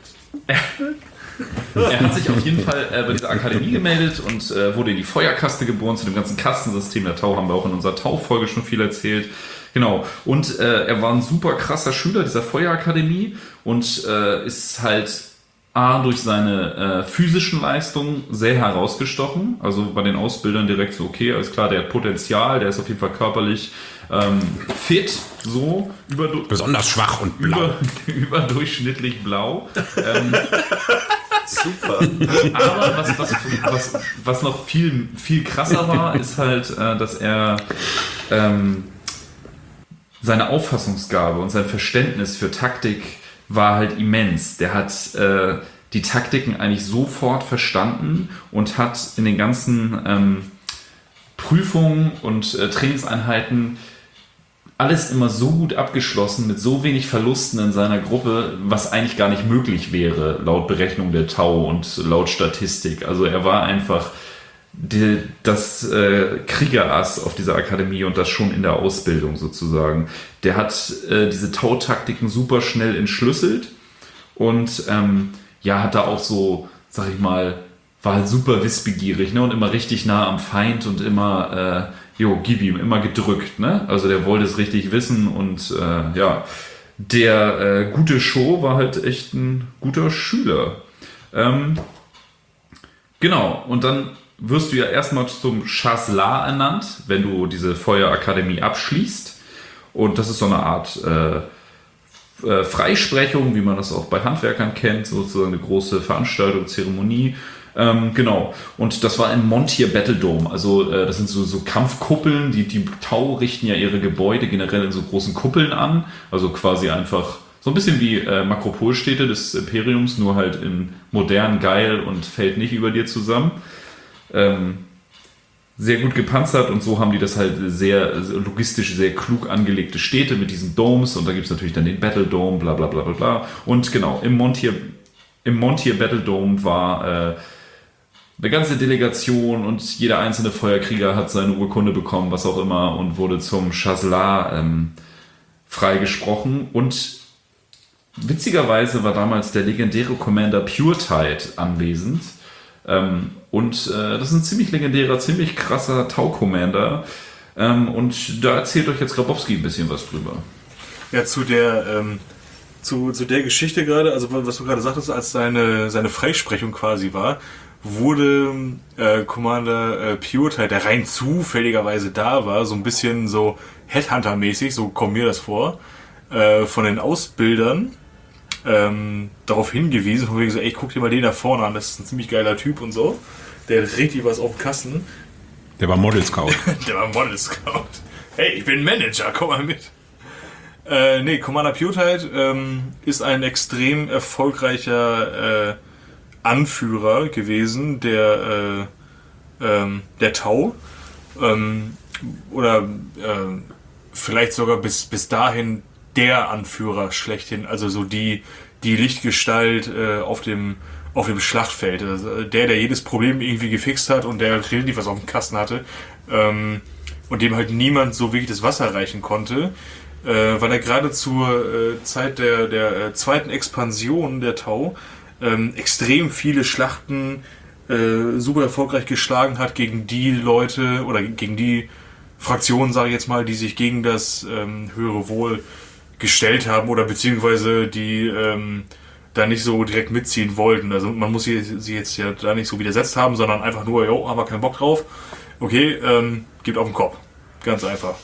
er hat sich auf jeden Fall äh, bei dieser Akademie gemeldet und äh, wurde in die Feuerkaste geboren. Zu dem ganzen Kastensystem der Tau haben wir auch in unserer Tau-Folge schon viel erzählt. Genau. Und äh, er war ein super krasser Schüler dieser Feuerakademie und äh, ist halt A, durch seine äh, physischen Leistungen sehr herausgestochen. Also bei den Ausbildern direkt so, okay, alles klar, der hat Potenzial, der ist auf jeden Fall körperlich ähm, fit, so über, Besonders schwach und blau. über, überdurchschnittlich blau. Ähm, Super. aber was, was, was, was noch viel, viel krasser war, ist halt, äh, dass er ähm, seine Auffassungsgabe und sein Verständnis für Taktik war halt immens. Der hat äh, die Taktiken eigentlich sofort verstanden und hat in den ganzen ähm, Prüfungen und äh, Trainingseinheiten alles immer so gut abgeschlossen, mit so wenig Verlusten in seiner Gruppe, was eigentlich gar nicht möglich wäre, laut Berechnung der Tau und laut Statistik. Also er war einfach die, das äh, Kriegerass auf dieser Akademie und das schon in der Ausbildung sozusagen. Der hat äh, diese Tau-Taktiken super schnell entschlüsselt und ähm, ja, hat da auch so, sag ich mal, war halt super wissbegierig, ne, und immer richtig nah am Feind und immer, äh, jo, gib ihm, immer gedrückt, ne, also der wollte es richtig wissen und äh, ja, der äh, gute Sho war halt echt ein guter Schüler. Ähm, genau, und dann wirst du ja erstmal zum Chasselas ernannt, wenn du diese Feuerakademie abschließt. Und das ist so eine Art äh, äh, Freisprechung, wie man das auch bei Handwerkern kennt, sozusagen eine große Veranstaltung, Zeremonie. Ähm, genau. Und das war im Montier Battledome. Also äh, das sind so, so Kampfkuppeln. Die, die Tau richten ja ihre Gebäude generell in so großen Kuppeln an. Also quasi einfach so ein bisschen wie äh, Makropolstädte des Imperiums, nur halt in modern, geil und fällt nicht über dir zusammen. Ähm, sehr gut gepanzert und so haben die das halt sehr logistisch sehr klug angelegte Städte mit diesen Domes und da gibt es natürlich dann den Battle Dome, bla bla bla bla bla. Und genau, im Montier, im Montier Battle Dome war äh, eine ganze Delegation und jeder einzelne Feuerkrieger hat seine Urkunde bekommen, was auch immer, und wurde zum Chasselas ähm, freigesprochen. Und witzigerweise war damals der legendäre Commander Puretide anwesend. Ähm, und äh, das ist ein ziemlich legendärer, ziemlich krasser Tau-Commander. Ähm, und da erzählt euch jetzt Grabowski ein bisschen was drüber. Ja, zu der, ähm, zu, zu der Geschichte gerade, also was du gerade sagtest, als seine, seine Freisprechung quasi war, wurde äh, Commander äh, Puretide, der rein zufälligerweise da war, so ein bisschen so Headhunter-mäßig, so kommt mir das vor, äh, von den Ausbildern Ähm, darauf hingewiesen, von wegen so, ey, guck dir mal den da vorne an, das ist ein ziemlich geiler Typ und so. Der hat richtig was auf dem Kasten. Der war Model Scout. Der war Model Scout. Hey, ich bin Manager, komm mal mit. Äh, nee, Commander Puretide ähm, ist ein extrem erfolgreicher äh, Anführer gewesen, der, äh, ähm, der Tau. Ähm, oder äh, vielleicht sogar bis, bis dahin der Anführer schlechthin, also so die, die Lichtgestalt äh, auf dem, auf dem Schlachtfeld. Also der, der jedes Problem irgendwie gefixt hat und der relativ was auf dem Kasten hatte ähm, und dem halt niemand so wirklich das Wasser reichen konnte, äh, weil er gerade zur äh, Zeit der, der äh, zweiten Expansion der Tau ähm, extrem viele Schlachten äh, super erfolgreich geschlagen hat gegen die Leute oder gegen die Fraktionen, sage ich jetzt mal, die sich gegen das ähm, höhere Wohl gestellt haben oder beziehungsweise die ähm, da nicht so direkt mitziehen wollten. Also man muss sie, sie jetzt ja da nicht so widersetzt haben, sondern einfach nur, jo, haben wir keinen Bock drauf. Okay, ähm, gibt auf den Kopf. Ganz einfach.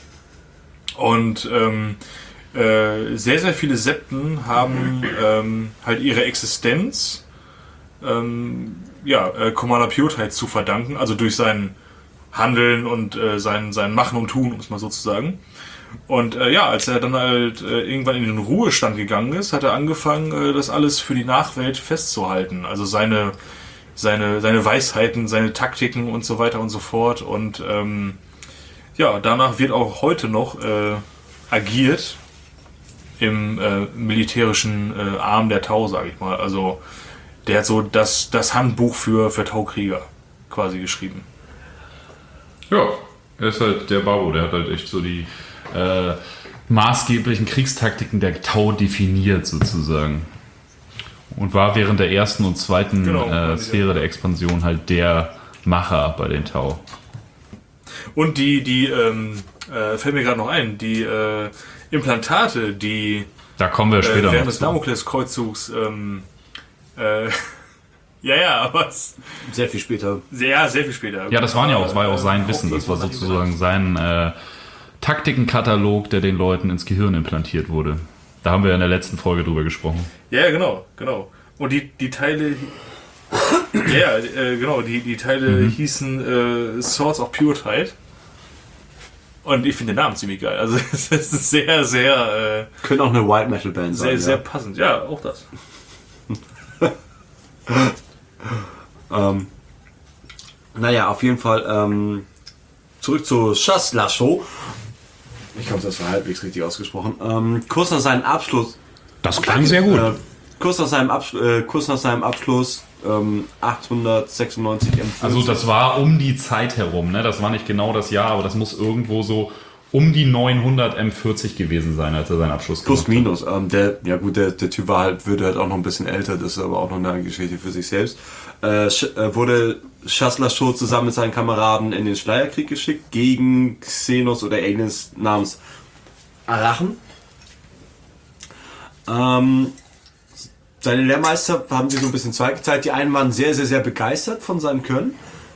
Und ähm, äh, sehr, sehr viele Septen haben ähm, halt ihre Existenz ähm, ja, äh, Commander Puretide zu verdanken, also durch sein Handeln und äh, sein, sein Machen und Tun, um es mal so zu sagen. Und äh, ja, als er dann halt äh, irgendwann in den Ruhestand gegangen ist, hat er angefangen, äh, das alles für die Nachwelt festzuhalten. Also seine, seine, seine Weisheiten, seine Taktiken und so weiter und so fort. Und ähm, ja, danach wird auch heute noch äh, agiert im äh, militärischen äh, Arm der Tau, sage ich mal. Also der hat so das, das Handbuch für, für Taukrieger quasi geschrieben. Ja, er ist halt der Babo, der hat halt echt so die Äh, maßgeblichen Kriegstaktiken der Tau definiert sozusagen und war während der ersten und zweiten genau, äh, Sphäre der Expansion halt der Macher bei den Tau. Und die, die ähm, äh, fällt mir gerade noch ein, die äh, Implantate, die da kommen wir später äh, während noch des Damokleskreuzugs ähm, äh, ja, ja, aber es, Sehr viel später. sehr, sehr viel später. Ja, das waren ja auch, das war ja auch sein äh, Wissen, das war sozusagen sein äh, Taktikenkatalog, der den Leuten ins Gehirn implantiert wurde. Da haben wir in der letzten Folge drüber gesprochen. Ja, genau, genau. Und die, die Teile, ja, äh, genau, die, die Teile Mhm. hießen äh, Swords of Puretide. Und ich finde den Namen ziemlich geil. Also es ist sehr, sehr, äh, Könnte auch eine White Metal Band sein. sehr, sehr ja. passend. Ja, auch das. ähm, naja, auf jeden Fall ähm, zurück zu Chasselas. Ich habe das war halbwegs richtig ausgesprochen. Ähm, kurz nach seinem Abschluss. Das klang sehr gut. Äh, kurz nach seinem, Abs äh, kurz nach seinem Abschluss ähm, achthundertsechsundneunzig M vierzig. Also das war um die Zeit herum, ne? Das war nicht genau das Jahr, aber das muss irgendwo so um die neunhundert M vierzig gewesen sein, als er seinen Abschluss gemacht hat. Plus minus. Ähm, der, ja gut, der, der Typ war halt, würde halt auch noch ein bisschen älter, das ist aber auch noch eine Geschichte für sich selbst. Äh, äh, wurde Chasselas-Shaw zusammen mit seinen Kameraden in den Schleierkrieg geschickt gegen Xenos oder Aliens namens Arachen. Ähm, seine Lehrmeister haben sich so ein bisschen zweigeteilt. Die einen waren sehr, sehr, sehr begeistert von seinem Können.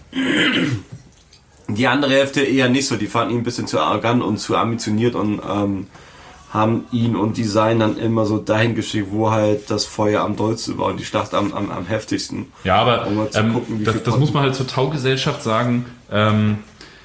Die andere Hälfte eher nicht so. Die fanden ihn ein bisschen zu arrogant und zu ambitioniert und ähm, haben ihn und die Sein dann immer so dahin geschickt, wo halt das Feuer am dollsten war und die Schlacht am, am, am heftigsten. Ja, aber um ähm, gucken, das, das muss man halt zur Taugesellschaft sagen. Ähm,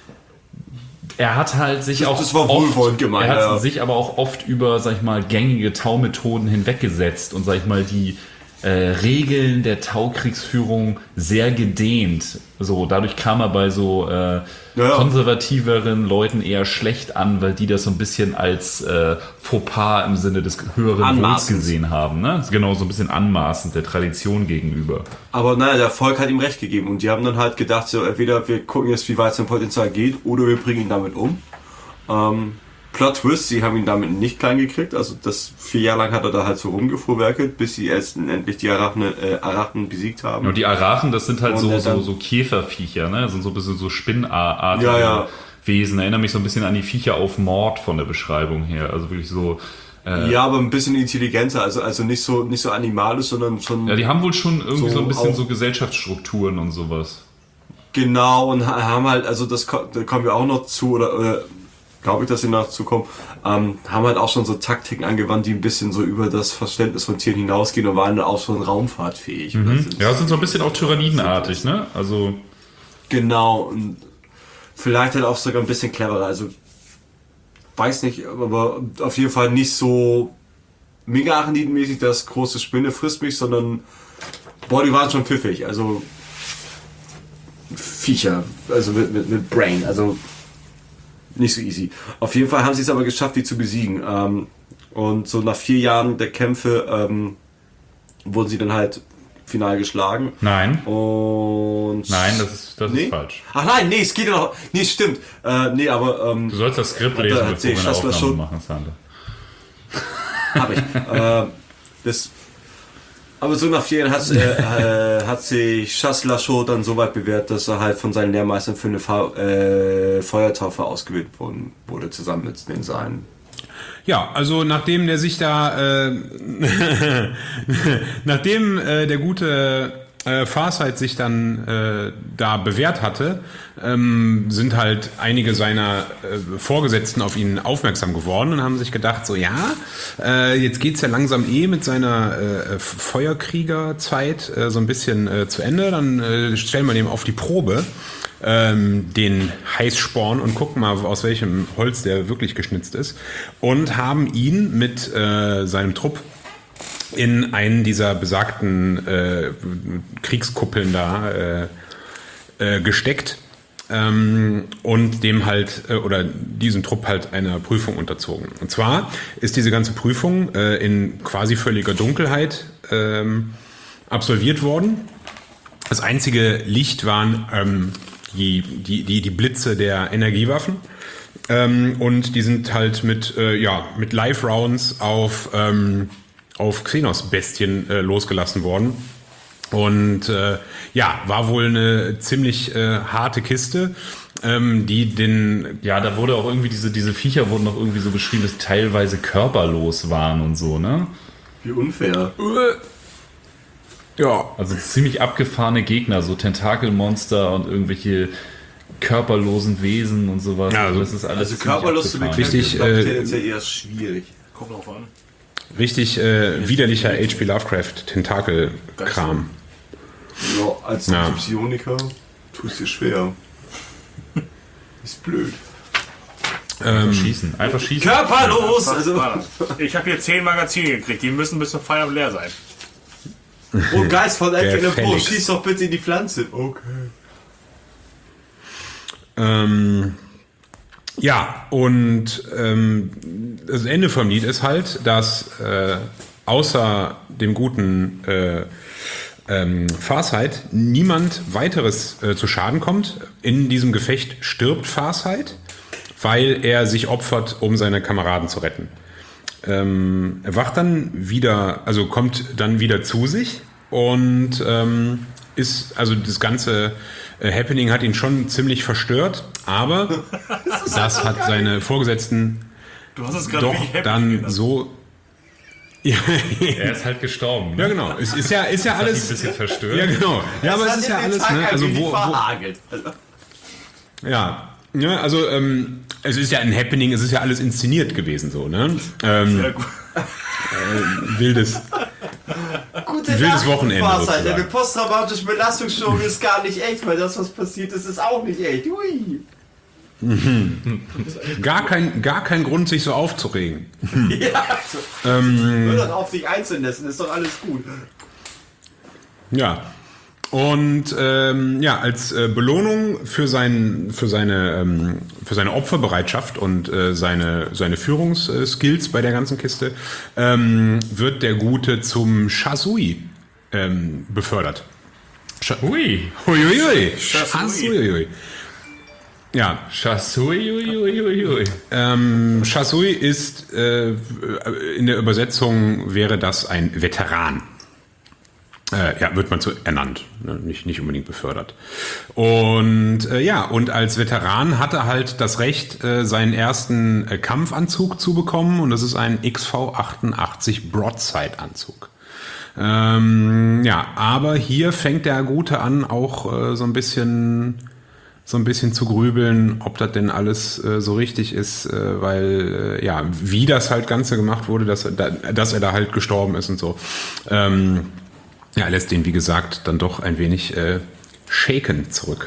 er hat halt sich das, auch das war oft, wohlwollend gemeint, er hat ja. sich aber auch oft über, sag ich mal, gängige Taumethoden hinweggesetzt und, sag ich mal, die äh, Regeln der Taukriegsführung sehr gedehnt. So, dadurch kam er bei so äh, ja, ja. konservativeren Leuten eher schlecht an, weil die das so ein bisschen als äh, Fauxpas im Sinne des höheren Wohls gesehen haben. Ne? Genau, so ein bisschen anmaßend der Tradition gegenüber. Aber naja, der Volk hat ihm recht gegeben und die haben dann halt gedacht, so entweder wir gucken jetzt, wie weit sein Potenzial geht, oder wir bringen ihn damit um. Ähm, Plot Twist, sie haben ihn damit nicht klein gekriegt, also das vier Jahre lang hat er da halt so rumgefuhrwerkelt, bis sie erst endlich die Arachen, äh, Arachen besiegt haben. Und die Arachen, das sind halt Und so, dann- so, so Käferviecher, ne? Das sind so ein bisschen so spinnartige Ja, ja. Wesen. Erinnert mich so ein bisschen an die Viecher auf Mord von der Beschreibung her. Also wirklich so. Äh, Ja, aber ein bisschen intelligenter, also, also nicht so, nicht so animalisch, sondern schon ja, die haben wohl schon irgendwie so, So ein bisschen auch- so Gesellschaftsstrukturen und sowas. genau und ha- haben halt, also das ko- da kommen wir auch noch zu, oder, oder glaube ich, dass sie noch zukommen, ähm, haben halt auch schon so Taktiken angewandt, die ein bisschen so über das Verständnis von Tieren hinausgehen und waren dann auch schon raumfahrtfähig. Oder sind- Ja, das sind so ein bisschen auch Tyrannidenartig, ne? Also. Genau, und vielleicht halt auch sogar ein bisschen cleverer, also weiß nicht, aber auf jeden Fall nicht so mega Acheniden-mäßig, das große Spinne frisst mich, sondern boah, die waren schon pfiffig, also Viecher, also mit, mit, mit Brain, also nicht so easy. Auf jeden Fall haben sie es aber geschafft, die zu besiegen. Ähm, und so nach vier Jahren der Kämpfe ähm, wurden sie dann halt final geschlagen. Nein. Und Nein, das ist, das Nee? ist falsch. Ach nein, nee, es geht ja noch. Nee, stimmt. Äh, nee, aber ähm, Du sollst das Skript Da lesen, hat bevor sich wir eine Schassler Aufnahme schon- machen, Sander. hab ich. äh, das, aber so nach vier Jahren hat, äh, äh, hat sich Chasselas-Shaw dann so weit bewährt, dass er halt von seinen Lehrmeistern für eine Fa äh, Feuertaufe ausgewählt worden, wurde, zusammen mit den Seinen. Ja, also nachdem der sich da, äh, nachdem äh, der gute äh, Farsight sich dann äh, da bewährt hatte, ähm, sind halt einige seiner äh, Vorgesetzten auf ihn aufmerksam geworden und haben sich gedacht, so ja, äh, jetzt geht's ja langsam eh mit seiner äh, Feuerkriegerzeit äh, so ein bisschen äh, zu Ende, dann äh, stellen wir dem auf die Probe. Ähm, den Heißsporn und gucken mal, aus welchem Holz der wirklich geschnitzt ist. Und haben ihn mit äh, seinem Trupp in einen dieser besagten äh, Kriegskuppeln da äh, äh, gesteckt ähm, und dem halt, äh, oder diesem Trupp halt einer Prüfung unterzogen. Und zwar ist diese ganze Prüfung äh, in quasi völliger Dunkelheit ähm, absolviert worden. Das einzige Licht waren ähm, die, die, die, die Blitze der Energiewaffen. Ähm, und die sind halt mit, äh, ja, mit Live-Rounds auf, ähm, auf Xenos-Bestien äh, losgelassen worden. Und äh, ja, war wohl eine ziemlich äh, harte Kiste, ähm, die den... Ja, da wurde auch irgendwie, diese, diese Viecher wurden auch irgendwie so beschrieben, dass teilweise körperlos waren und so, ne? Wie unfair. Ja, Also ziemlich abgefahrene Gegner, so Tentakelmonster und irgendwelche körperlosen Wesen und sowas. Ja, also- das ist alles Also ziemlich körperlos zu abgefahren. bekämpfen, Richtig, ist, glaub ich, äh, tendenziell eher schwierig. Kommt drauf an. richtig äh, widerlicher H P Lovecraft-Tentakel-Kram. Ja, als Ja. Psioniker tust dir schwer. Ist blöd. Einfach schießen, einfach schießen. Körperlos! Also, Ich habe hier zehn Magazine gekriegt, die müssen bis zum Feierabend leer sein. oh, Geist von Der Edwin Poe, Felix. schieß doch bitte in die Pflanze. Okay. Ähm, ja, und ähm, das Ende vom Lied ist halt, dass äh, außer dem guten äh, ähm, Farsight niemand weiteres äh, zu Schaden kommt. In diesem Gefecht stirbt Farsight, weil er sich opfert, um seine Kameraden zu retten. Ähm, er wacht dann wieder, also kommt dann wieder zu sich und ähm, ist, also das ganze äh, Happening hat ihn schon ziemlich verstört, aber das, das hat geil. Seine Vorgesetzten du hast es doch dann so... Ja. Er ist halt gestorben. Ne? Ja, genau. Es ist ja, ist ja das alles. Hat ihn ein bisschen verstört. Ja, genau. Ja, aber das es ist ja alles, ne? Also wo, wo ja, ja, also ähm, es ist ja ein Happening. Es ist ja alles inszeniert gewesen, so, ne? Ähm, Sehr gut. Äh, wildes, Gute wildes Wochenende. Eine posttraumatische Belastungsstörung ist gar nicht echt, weil das, was passiert ist, ist auch nicht echt. Ui. Gar kein, gar kein Grund, sich so aufzuregen. Ja, also, ähm, nur noch auf sich einzulassen, ist doch alles gut. Ja. Und ähm, ja, als äh, Belohnung für, sein, für, seine, ähm, für seine Opferbereitschaft und äh, seine, seine Führungsskills bei der ganzen Kiste ähm, wird der Gute zum Shasui ähm, befördert. Sch- Ui. Huiuiui. Shasui. Ja. Shasui, ui, ui, ui, ui. Ähm, Shasui ist, äh, in der Übersetzung wäre das ein Veteran. Äh, ja, wird man zu ernannt, ne? nicht, nicht unbedingt befördert. Und äh, ja, und als Veteran hat er halt das Recht, äh, seinen ersten äh, Kampfanzug zu bekommen, und das ist ein X V achtundachtzig Broadside-Anzug. Ähm, ja, aber hier fängt der Gute an, auch äh, so ein bisschen... so ein bisschen zu grübeln, ob das denn alles äh, so richtig ist, äh, weil, äh, ja, wie das halt Ganze gemacht wurde, dass, da, dass er da halt gestorben ist und so, ähm, ja, lässt ihn, wie gesagt, dann doch ein wenig äh, shaken zurück.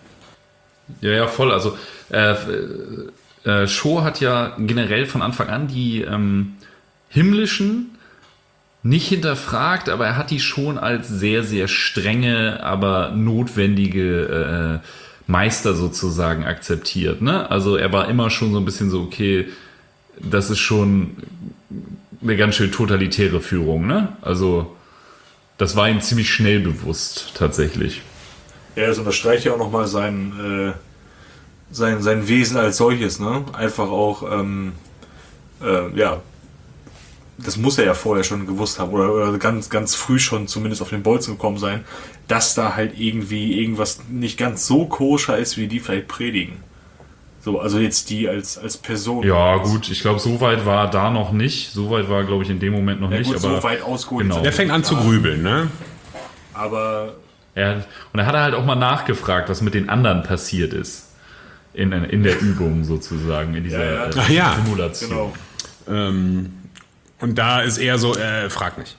Ja, ja, voll. Also, äh, äh, Sho hat ja generell von Anfang an die ähm, himmlischen nicht hinterfragt, aber er hat die schon als sehr, sehr strenge, aber notwendige äh, Meister sozusagen akzeptiert, ne? Also er war immer schon so ein bisschen so, okay, das ist schon eine ganz schön totalitäre Führung, ne? Also das war ihm ziemlich schnell bewusst, tatsächlich. Ja, das unterstreicht ja auch nochmal sein, äh, sein, sein Wesen als solches, ne? Einfach auch, ähm, äh, ja, das muss er ja vorher schon gewusst haben oder, oder ganz, ganz früh schon zumindest auf den Bolzen gekommen sein, dass da halt irgendwie irgendwas nicht ganz so koscher ist, wie die vielleicht predigen. So, also jetzt die als, als Person. Ja, gut, ich glaube, so weit war da noch nicht. So weit war, glaube ich, in dem Moment noch ja, nicht. Gut, aber so weit ausgeholt. Genau. Der fängt an zu grübeln, ne? Aber... Er, und da hat er halt auch mal nachgefragt, was mit den anderen passiert ist. In, in der Übung sozusagen, in dieser ja, ja. Ach, ja. Simulation. Genau. Ähm, und da ist eher so, äh, frag nicht.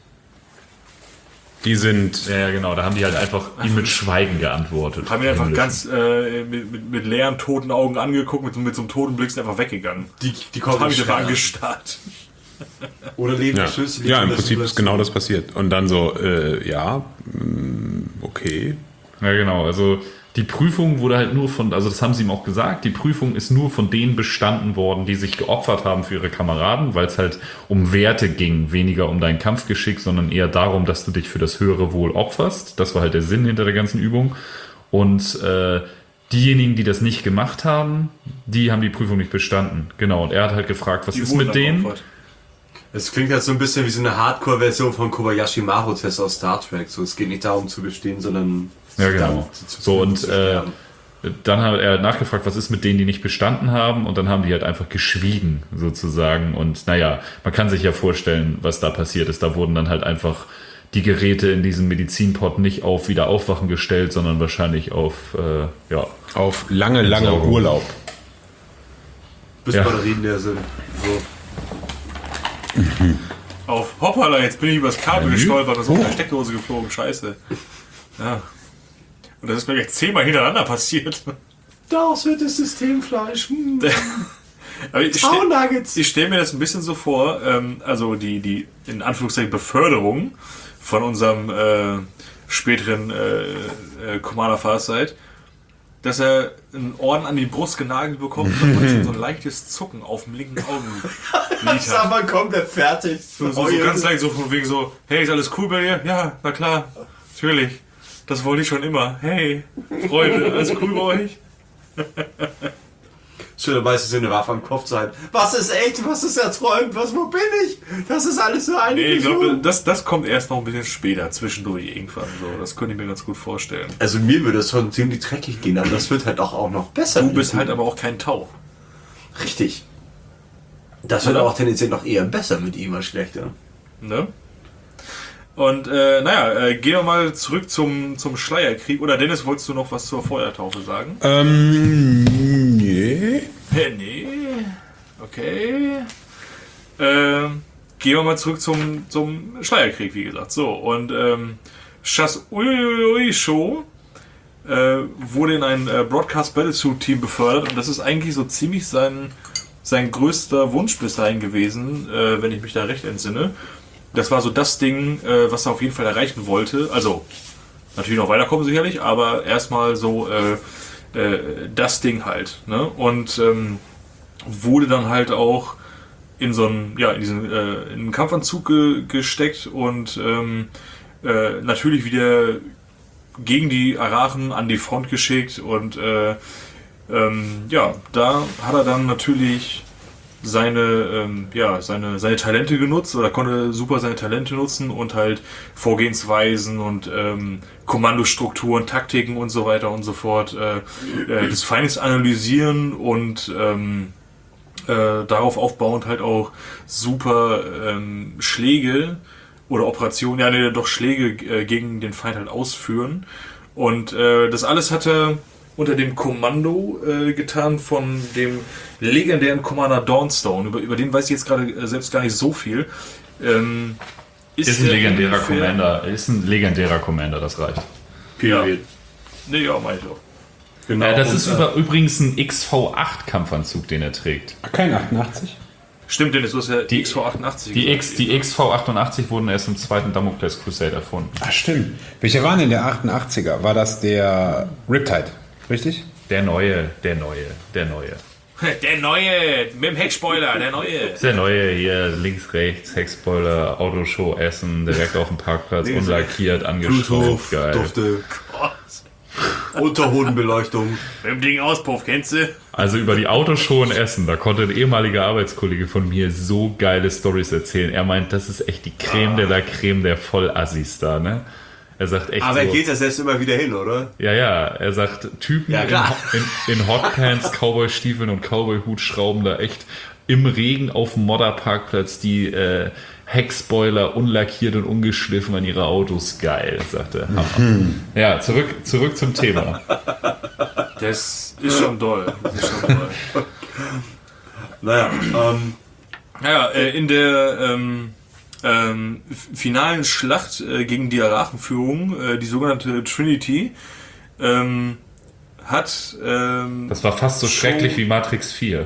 Die sind... Ja, ja, genau, da haben die halt einfach ihm mit Schweigen geantwortet. Haben ihn einfach ganz äh, mit, mit, mit leeren, toten Augen angeguckt, mit, mit so einem toten Blick sind einfach weggegangen. Die, die haben kommen mich einfach angestarrt. Oder leben Ja, Schüsse, ja im Prinzip ist genau das passiert. Und dann so, äh, ja, mh, okay. Ja, genau, also die Prüfung wurde halt nur von, also das haben sie ihm auch gesagt, die Prüfung ist nur von denen bestanden worden, die sich geopfert haben für ihre Kameraden, weil es halt um Werte ging, weniger um dein Kampfgeschick, sondern eher darum, dass du dich für das höhere Wohl opferst. Das war halt der Sinn hinter der ganzen Übung. Und äh, diejenigen, die das nicht gemacht haben, die haben die Prüfung nicht bestanden. Genau, und er hat halt gefragt, was Die ist wurden mit denen? geopfert. Es klingt halt so ein bisschen wie so eine Hardcore-Version von Kobayashi Maru-Test aus Star Trek. So, es geht nicht darum zu bestehen, sondern Ja, genau. zu, zu, So, und zu äh, sterben. dann hat er nachgefragt, was ist mit denen, die nicht bestanden haben, und dann haben die halt einfach geschwiegen, sozusagen. Und naja, man kann sich ja vorstellen, was da passiert ist. Da wurden dann halt einfach die Geräte in diesem Medizinpot nicht auf Wiederaufwachen gestellt, sondern wahrscheinlich auf, äh, ja. Auf lange, lange Entsorgung. Urlaub. Bis ja. Batterien leer sind. So. Auf Hoppala, jetzt bin ich übers Kabel Ja, gestolpert und ist auf oh. der Steckdose geflogen. Scheiße. Ja. Und das ist mir gleich zehnmal hintereinander passiert. Daraus wird das Systemfleisch. Hm. Aber ich stelle Taunuggets. stell mir das ein bisschen so vor, ähm, also die, die in Anführungszeichen Beförderung von unserem äh, späteren äh, äh, Commander Farsight. dass er einen Orden an die Brust genagelt bekommt und dann schon so ein leichtes Zucken auf dem linken Augenlid Sag hat. mal, kommt der fertig. So, so, so ganz leicht, so von wegen so, hey, ist alles cool bei dir? Ja, na klar, natürlich. Das wollte ich schon immer. Hey, Freunde, alles cool bei euch? Schön, meistens eine Waffe am Kopf sein. Was ist echt? Was ist erträumt? Was, wo bin ich? Das ist alles so eine Nee, ich glaube, Vision. das, das kommt erst noch ein bisschen später, zwischendurch irgendwann. So. Das könnte ich mir ganz gut vorstellen. Also mir würde es schon ziemlich dreckig gehen, aber das wird halt auch, auch noch besser. Du bist halt aber auch kein Tau. Richtig. Das wird auch tendenziell noch eher besser mit ihm als schlechter. Ne? Und äh, naja, äh, gehen wir mal zurück zum, zum Schleierkrieg. Oder Dennis, wolltest du noch was zur Feuertaufe sagen? Ähm, nee. Hä, nee. Okay. Ähm, gehen wir mal zurück zum, zum Schleierkrieg, wie gesagt. So, und ähm, Shaz Uiuiui Show äh, wurde in ein äh, Broadcast Battlesuit Team befördert. Und das ist eigentlich so ziemlich sein, sein größter Wunsch bis dahin gewesen, äh, wenn ich mich da recht entsinne. Das war so das Ding, äh, was er auf jeden Fall erreichen wollte. Also, natürlich noch weiterkommen sicherlich, aber erstmal so äh, äh, das Ding halt. Ne? Und ähm, wurde dann halt auch in so einen, ja, in diesen äh, in einen Kampfanzug ge gesteckt und ähm, äh, natürlich wieder gegen die Arachen an die Front geschickt. Und äh, ähm, ja, da hat er dann natürlich seine, ähm, ja, seine, seine Talente genutzt oder konnte super seine Talente nutzen und halt Vorgehensweisen und ähm, Kommandostrukturen, Taktiken und so weiter und so fort äh, äh, des Feindes analysieren und ähm, äh, darauf aufbauend halt auch super ähm, Schläge oder Operationen, ja, nee, doch Schläge äh, gegen den Feind halt ausführen. Und äh, das alles hat er unter dem Kommando äh, getan von dem legendären Commander Dawnstone. Über, über den weiß ich jetzt gerade äh, selbst gar nicht so viel. Ähm, Ist, ist ein der legendärer ungefähr- Commander, ist ein legendärer Commander, das reicht. Ja. Nee, ja, meine ich auch. Genau. Äh, das Und, ist über, übrigens ein X V acht Kampfanzug, den er trägt. Kein achtundachtzig? Stimmt, Dennis, du hast ja die Die- X V achtundachtzig Die, gesagt. X, die X V achtundachtzig wurden erst im zweiten Damocles Crusade erfunden. Ah, stimmt. Welcher war denn der achtundachtziger? War das der Riptide? Richtig? Der neue, der neue, der neue. Der neue, mit dem Heckspoiler, der neue. Der neue hier, links, rechts, Heckspoiler, Autoshow, Essen, direkt auf dem Parkplatz, unlackiert, angeschraubt, geil. Dufte, Unterhodenbeleuchtung. Mit dem Ding Auspuff, kennst du? Also über die Autoshow in Essen, da konnte ein ehemaliger Arbeitskollege von mir so geile Storys erzählen. Er meint, das ist echt die Creme de la Creme der Vollassis da, ne? Er sagt echt Aber so, er geht ja selbst immer wieder hin, oder? ja, ja, er sagt, Typen Ja, in, klar. in, in Hotpants, Cowboy-Stiefeln und Cowboy-Hut schrauben da echt im Regen auf dem Modderparkplatz die äh, Heckspoiler unlackiert und ungeschliffen an ihre Autos. Geil, sagt er. Hammer. Ja, zurück, zurück zum Thema. Das ist schon doll. Das ist schon doll. Naja, ähm, Naja, äh, in der ähm, ähm, f- finalen Schlacht äh, gegen die Arachenführung, äh, die sogenannte Trinity, ähm, hat ähm, Das war fast so Show- schrecklich wie Matrix vier.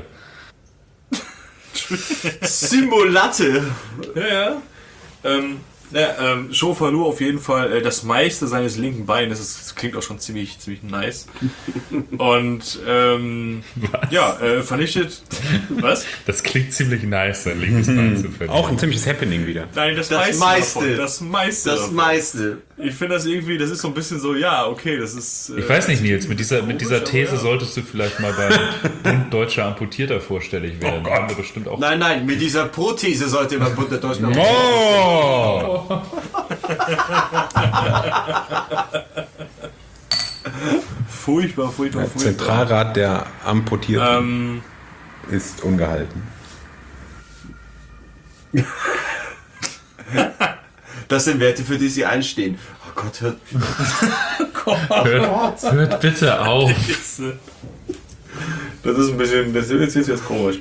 Simulatte. Ja, ja. Ähm, ja, ähm, Show verlor auf jeden Fall äh, das meiste seines linken Beines. Das, das klingt auch schon ziemlich, ziemlich nice. Und ähm, ja, äh, vernichtet. Was? Das klingt ziemlich nice, sein linkes Bein zu verlieren. Auch ein ziemliches Happening wieder. Nein, das, Das meiste. meiste. Davon, das meiste. Das davon. meiste. Ich finde das irgendwie, das ist so ein bisschen so, ja, okay, das ist. Äh, Ich weiß nicht, Nils, mit dieser, mit dieser komisch, These aber ja. solltest du vielleicht mal beim Bund Deutscher Amputierter vorstellig werden. Da haben wir bestimmt auch. Nein, nein, mit dieser Prothese sollte man Bund der Deutschen Oh! Furchtbar, furchtbar, Der furchtbar. Zentralrat der Amputierten Ähm, ist ungehalten. Das sind Werte, für die sie einstehen. Oh Gott, hört. Hört, hört bitte auf. das ist ein bisschen, das ist jetzt jetzt komisch.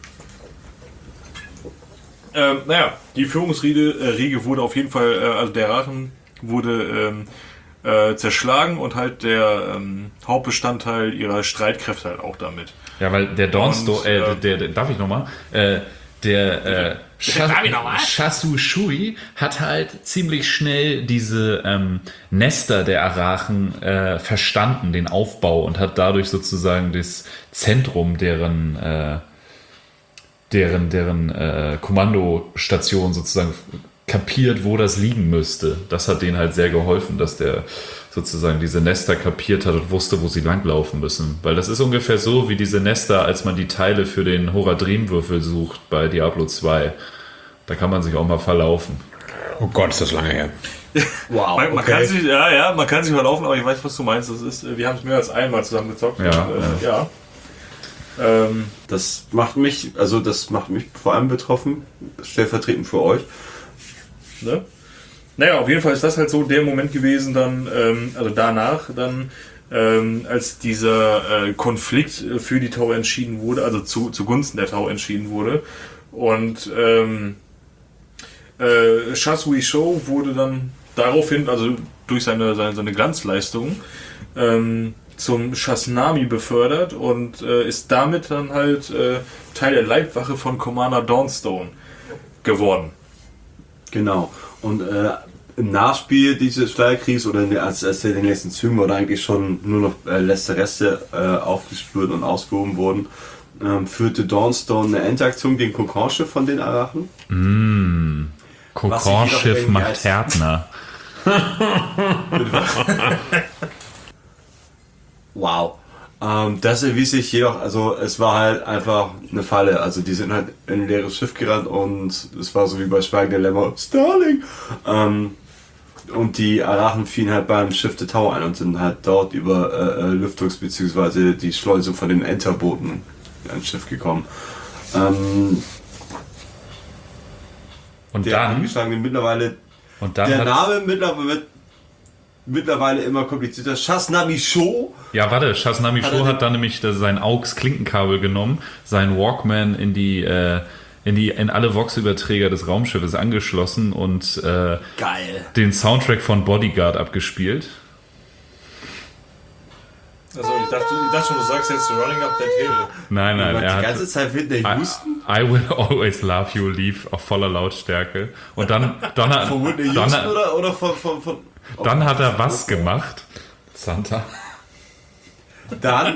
Ähm, naja, die Führungsriege äh, Riege wurde auf jeden Fall, äh, also der Rachen wurde ähm, äh, zerschlagen und halt der ähm, Hauptbestandteil ihrer Streitkräfte halt auch damit. Ja, weil der Dawnstone, Und, äh, äh, der, der, darf ich nochmal? Äh, der äh, Shasu Shui hat halt ziemlich schnell diese ähm, Nester der Arachen äh, verstanden, den Aufbau, und hat dadurch sozusagen das Zentrum deren äh, deren deren äh, Kommandostation sozusagen kapiert, wo das liegen müsste. Das hat denen halt sehr geholfen, dass der sozusagen diese Nester kapiert hat und wusste, wo sie langlaufen müssen. Weil das ist ungefähr so wie diese Nester, als man die Teile für den Horadrim-Würfel sucht bei Diablo zwei. Da kann man sich auch mal verlaufen. Oh Gott, ist das lange her. Wow, Man, man okay. kann sich, ja, ja, man kann sich verlaufen, aber ich weiß, was du meinst. Das ist, wir haben es mehr als einmal zusammen gezockt. Ja, und, äh, ja. Ähm, Das macht mich, also das macht mich vor allem betroffen, stellvertretend für euch. ne? Naja, auf jeden Fall ist das halt so der Moment gewesen, dann, ähm, also danach, dann, ähm, als dieser äh, Konflikt für die Tau entschieden wurde, also zu, zugunsten der Tau entschieden wurde. Und ähm, äh, Shasui Sho wurde dann daraufhin, also durch seine, seine, seine Glanzleistung, ähm, zum Shasnami befördert und äh, ist damit dann halt äh, Teil der Leibwache von Commander Dawnstone geworden. Genau. Und äh, im Nachspiel dieses Schleierkriegs oder in der, als, als der in den letzten Zügen wurde eigentlich schon nur noch äh, letzte Reste äh, aufgespürt und ausgehoben wurden, ähm, führte Dawnstone eine Endaktion gegen Kokorschiff von den Arachen. Mm. Kokorschiff irgendwie macht als- Härtner. Wow. Ähm, das erwies sich jedoch, also es war halt einfach eine Falle. Also die sind halt in ein leeres Schiff gerannt und es war so wie bei Schweigen der Lämmer, Starling! Ähm, und die Arachen fielen halt beim Schiff der Tau ein und sind halt dort über äh, äh, Lüftungs- bzw. die Schleusung von den Enterbooten ans Schiff gekommen. Ähm, Und der dann, angeschlagene mittlerweile, und dann der hat, Name mittlerweile wird mittlerweile immer komplizierter. Shasnami Sho. ja, warte, Shasnami Hat Sho er hat dann nämlich das, sein A U X Klinkenkabel genommen, seinen Walkman in die äh, in die in alle Vox-Überträger des Raumschiffes angeschlossen und äh, Geil. den Soundtrack von Bodyguard abgespielt. Also ich dachte, ich dachte schon, du sagst jetzt Running Up That Hill. Nein, nein, Die er hat ganze Zeit wird der I, Husten. I Will Always Love You lief auf voller Lautstärke. Und dann, dann, hat- Von Whitney dann, Houston oder, oder von, von, von dann hat er was gemacht? Santa. Dann,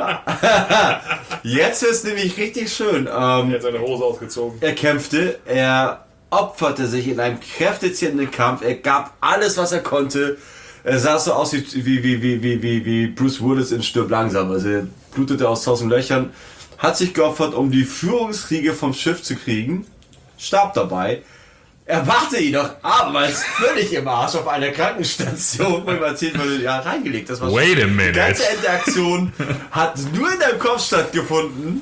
jetzt ist nämlich richtig schön. Ähm, Er hat seine Hose ausgezogen. er kämpfte, er opferte sich in einem kräftezehrenden Kampf, er gab alles, was er konnte. Er sah so aus wie, wie, wie, wie, wie, wie, wie Bruce Willis in Stirb langsam. Also er blutete aus tausend Löchern, hat sich geopfert, um die Führungsriege vom Schiff zu kriegen, starb dabei. Er wachte jedoch abermals völlig im Arsch auf einer Krankenstation, wo ihm erzählt wurde, ja, reingelegt. Das war Wait a Die minute. ganze Interaktion hat nur in deinem Kopf stattgefunden.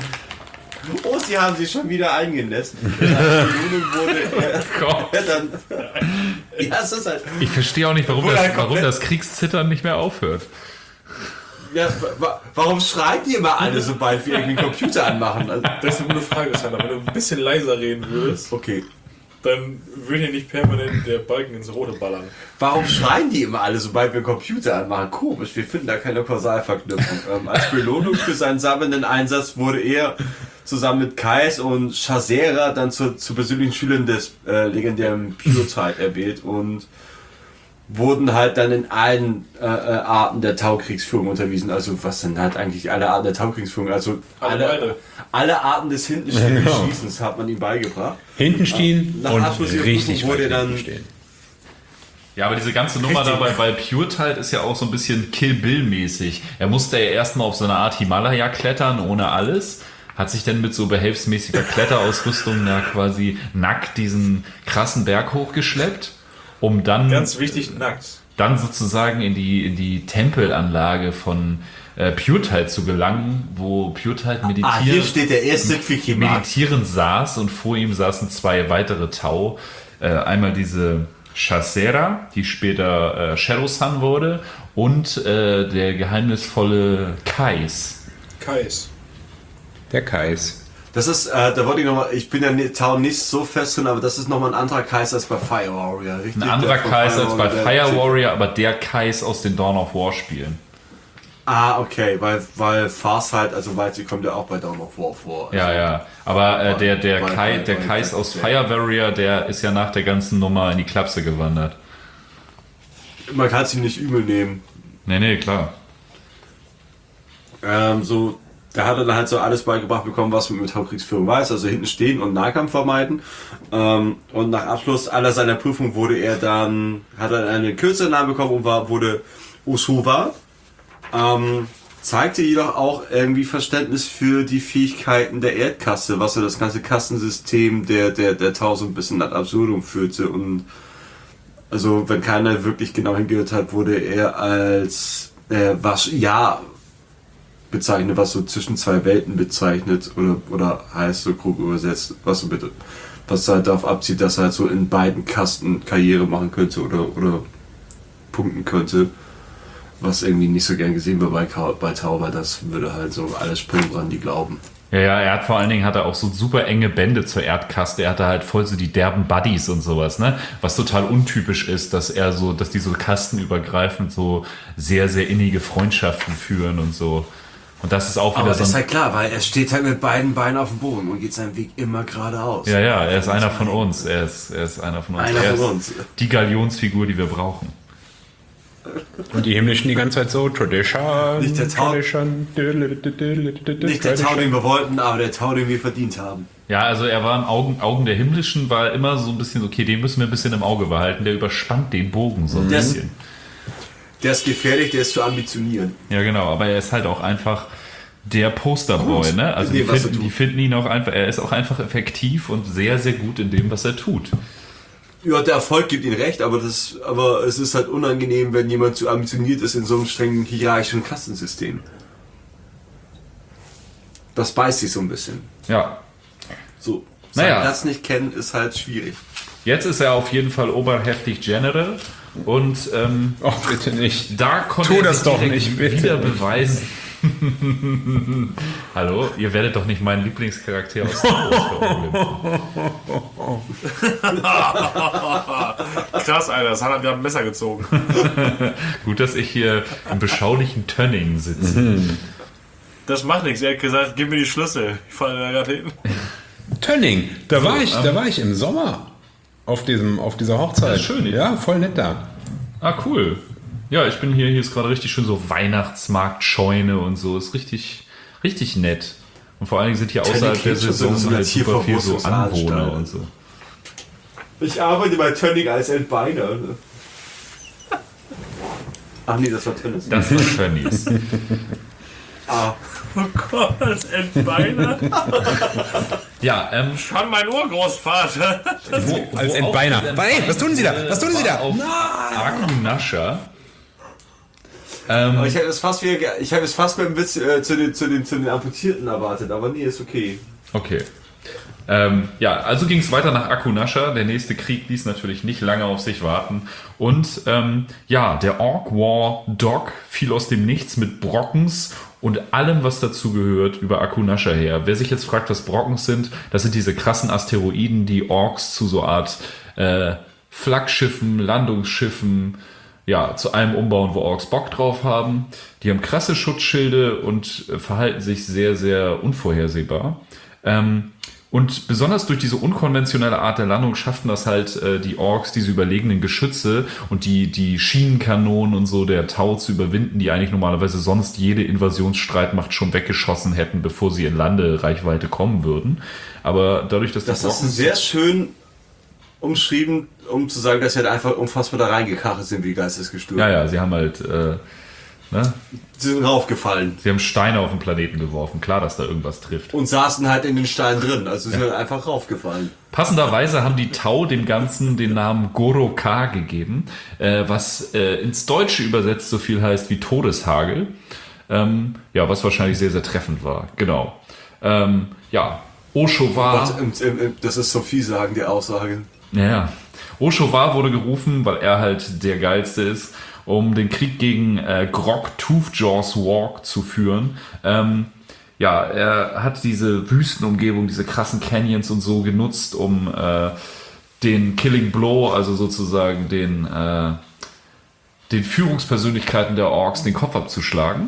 Oh, sie haben sich schon wieder eingenässt. Die Belohnung wurde er, Gott. er dann. Ja, es ist halt. Ich verstehe auch nicht, warum Obwohl das, er komplett- warum das Kriegszittern nicht mehr aufhört. Ja, wa- warum schreien die immer alle, sobald wir irgendwie einen Computer anmachen? Also, Das ist eine gute Frage, Sandra. Wenn du ein bisschen leiser reden würdest, okay. dann würde hier nicht permanent der Balken ins Rote ballern. Warum schreien die immer alle, sobald wir einen Computer anmachen? Komisch, wir finden da keine Kausalverknüpfung. ähm, als Belohnung für seinen sammelnden Einsatz wurde er zusammen mit Kais und Shazera dann zu, zu persönlichen Schülern des äh, legendären Pure-Tide erwählt und wurden halt dann in allen äh, äh, Arten der Taukriegsführung unterwiesen. Also was sind halt eigentlich alle Arten der Taukriegsführung? Also Alle alle, beide. alle Arten des Hintenstehens Genau. Schießens hat man ihm beigebracht. Hinten stehen Nach und Abschluss ihrer richtig Prüfung wurde weit dann- hinten stehen. Ja, aber diese ganze Nummer dabei bei Pure-Tide ist ja auch so ein bisschen Kill Bill-mäßig. Er musste ja erstmal auf so eine Art Himalaya klettern, ohne alles. Hat sich dann mit so behelfsmäßiger Kletterausrüstung da quasi nackt diesen krassen Berg hochgeschleppt, um dann, Ganz wichtig, nackt. dann sozusagen in die, in die Tempelanlage von äh, Pure-Tide zu gelangen, wo Pure-Tide meditieren, Ah, hier steht der erste Quickie-Mark. meditierend saß und vor ihm saßen zwei weitere Tau. Äh, einmal diese Shazera, die später äh, Shadow Sun wurde, und äh, der geheimnisvolle Kais. Kais. Der Kais. Das ist, äh, da wollte ich nochmal, ich bin ja nicht, Town nicht so fest drin, aber das ist nochmal ein anderer Kais als bei Fire Warrior, richtig? Ein anderer Der von Kais als bei der- Fire Warrior, aber der Kais aus den Dawn of War Spielen. Ah, okay, weil, weil Farsight, also weil sie kommt ja auch bei Dawn of War vor. Also Ja, ja. Aber äh, der, der, Weil- Kai, weil- der weil- Kais weil- aus Fire Warrior, der ist ja nach der ganzen Nummer in die Klapse gewandert. Man kann es ihm nicht übel nehmen. Nee, nee, klar. Ähm, so, da hat er dann halt so alles beigebracht bekommen, was man mit Hauptkriegsführung weiß, also hinten stehen und Nahkampf vermeiden. Ähm, und nach Abschluss aller seiner Prüfung wurde er dann, hat er einen kürzeren Namen bekommen und war, wurde Usuwa. Ähm, zeigte jedoch auch irgendwie Verständnis für die Fähigkeiten der Erdkaste, was so das ganze Kastensystem der, der, der Tau so ein bisschen ad absurdum führte. Und also, wenn keiner wirklich genau hingehört hat, wurde er als äh, was, ja, bezeichnet, was so zwischen zwei Welten bezeichnet oder, oder heißt so grob übersetzt, was so bitte, was halt darauf abzieht, dass er halt so in beiden Kasten Karriere machen könnte oder, oder punkten könnte, was irgendwie nicht so gern gesehen wird bei, Ka- bei Tau, weil das würde halt so alles springen dran, die glauben. Ja, ja, er hat vor allen Dingen hat er auch so super enge Bände zur Erdkaste. Er hatte halt voll so die derben Buddies und sowas, ne? Was total untypisch ist, dass er so, dass die so kastenübergreifend so sehr, sehr innige Freundschaften führen und so. Und das ist auch wieder Aber so das ist ein, halt klar, weil er steht halt mit beiden Beinen auf dem Boden und geht seinen Weg immer geradeaus. ja, ja, er ist einer von uns. Er ist, er ist einer von uns. Einer er von ist uns. Die Galionsfigur, die wir brauchen. Und die himmlischen die ganze Zeit so, Tradition, Nicht der Tau- Tradition, Nicht der Tau, den wir wollten, aber der Tau, den wir verdient haben. Ja, also er war im Augen, Augen der Himmlischen, war immer so ein bisschen, okay, den müssen wir ein bisschen im Auge behalten. Der überspannt den Bogen so ein Das- bisschen. Der ist gefährlich, der ist zu ambitionieren. Ja, genau, aber er ist halt auch einfach der Posterboy, Gut ne? Also in die dem, was er finden, tut. die finden ihn auch einfach, er ist auch einfach effektiv und sehr, sehr gut in dem, was er tut. Ja, der Erfolg gibt ihm recht, aber, das, aber es ist halt unangenehm, wenn jemand zu ambitioniert ist in so einem strengen hierarchischen Kastensystem. Das beißt sich so ein bisschen. Ja. So, seinen Naja. Platz nicht kennen ist halt schwierig. Jetzt ist er auf jeden Fall oberheftig General und ähm, Oh, bitte nicht. da konnte Tu er das sich doch direkt nicht, bitte wieder nicht. beweisen. Hallo, ihr werdet doch nicht meinen Lieblingscharakter aus Star Wars verunglimpfen. Krass, Alter, das hat er gerade ein Messer gezogen. Gut, dass ich hier im beschaulichen Tönning sitze. Das macht nichts. Er hat gesagt, gib mir die Schlüssel. Ich falle da gerade hin. Tönning, da war ich, ähm, da war ich im Sommer auf diesem, auf dieser Hochzeit. Ja, schön. Ja, voll nett da. Ah, cool. Ja, ich bin hier, hier ist gerade richtig schön so Weihnachtsmarkt, Scheune und so. Ist richtig, richtig nett. Und vor allen Dingen sind hier außerhalb der klingt schon so, Saison dass wir halt jetzt hier super viel so Verwurstungsanstalt. Anwohner und so. Ich arbeite bei Tönning als Entbeiner. Ach nee, das war Tennis. Das war Tönnies. Ah, Oh Gott, das Entbeiner. Ja, ähm, Schon mein Urgroßvater. wo, Als wo Entbeiner. auch- Hey, was tun Sie da? Was tun Sie da? Auf Aku Nasha. Ähm, aber ich hätte es fast wieder, ge- ich habe es fast mit dem Witz äh, zu, den, zu, den, zu den Amputierten erwartet, aber nee, ist okay. Okay. Ähm, ja, also ging es weiter nach Aku Nasha. Der nächste Krieg ließ natürlich nicht lange auf sich warten. Und ähm, ja, der Orc War Dog fiel aus dem Nichts mit Brockens und allem, was dazu gehört, über Aku Nasha her. Wer sich jetzt fragt, was Brockens sind, das sind diese krassen Asteroiden, die Orks zu so Art äh, Flaggschiffen, Landungsschiffen, ja, zu allem umbauen, wo Orks Bock drauf haben. Die haben krasse Schutzschilde und äh, verhalten sich sehr, sehr unvorhersehbar. Ähm, und besonders durch diese unkonventionelle Art der Landung schafften das halt äh, die Orks, diese überlegenen Geschütze und die, die Schienenkanonen und so der Tau zu überwinden, die eigentlich normalerweise sonst jede Invasionsstreitmacht schon weggeschossen hätten, bevor sie in Landereichweite kommen würden. Aber dadurch, dass Das die ist sehr schön umschrieben, um zu sagen, dass sie halt einfach unfassbar da reingekachelt sind wie geistesgestört. ja, ja, sie haben halt, äh, ne? Sie sind raufgefallen Sie haben Steine auf den Planeten geworfen. Klar, dass da irgendwas trifft. und saßen halt in den Steinen drin, also sie sind halt einfach raufgefallen. Passenderweise haben die Tau dem Ganzen den Namen Goroka gegeben, äh, was äh, ins Deutsche übersetzt so viel heißt wie Todeshagel. Ähm, ja, was wahrscheinlich sehr, sehr treffend war. Genau. Ähm, ja, Osho war... Gott, im, im, im, das ist so viel sagen, die Aussage. Ja, ja. Oshowar wurde gerufen, weil er halt der Geilste ist, um den Krieg gegen äh, Grog Toothjaws Walk zu führen. Ähm, ja, er hat diese Wüstenumgebung, diese krassen Canyons und so genutzt, um äh, den Killing Blow, also sozusagen den, äh, den Führungspersönlichkeiten der Orks, den Kopf abzuschlagen.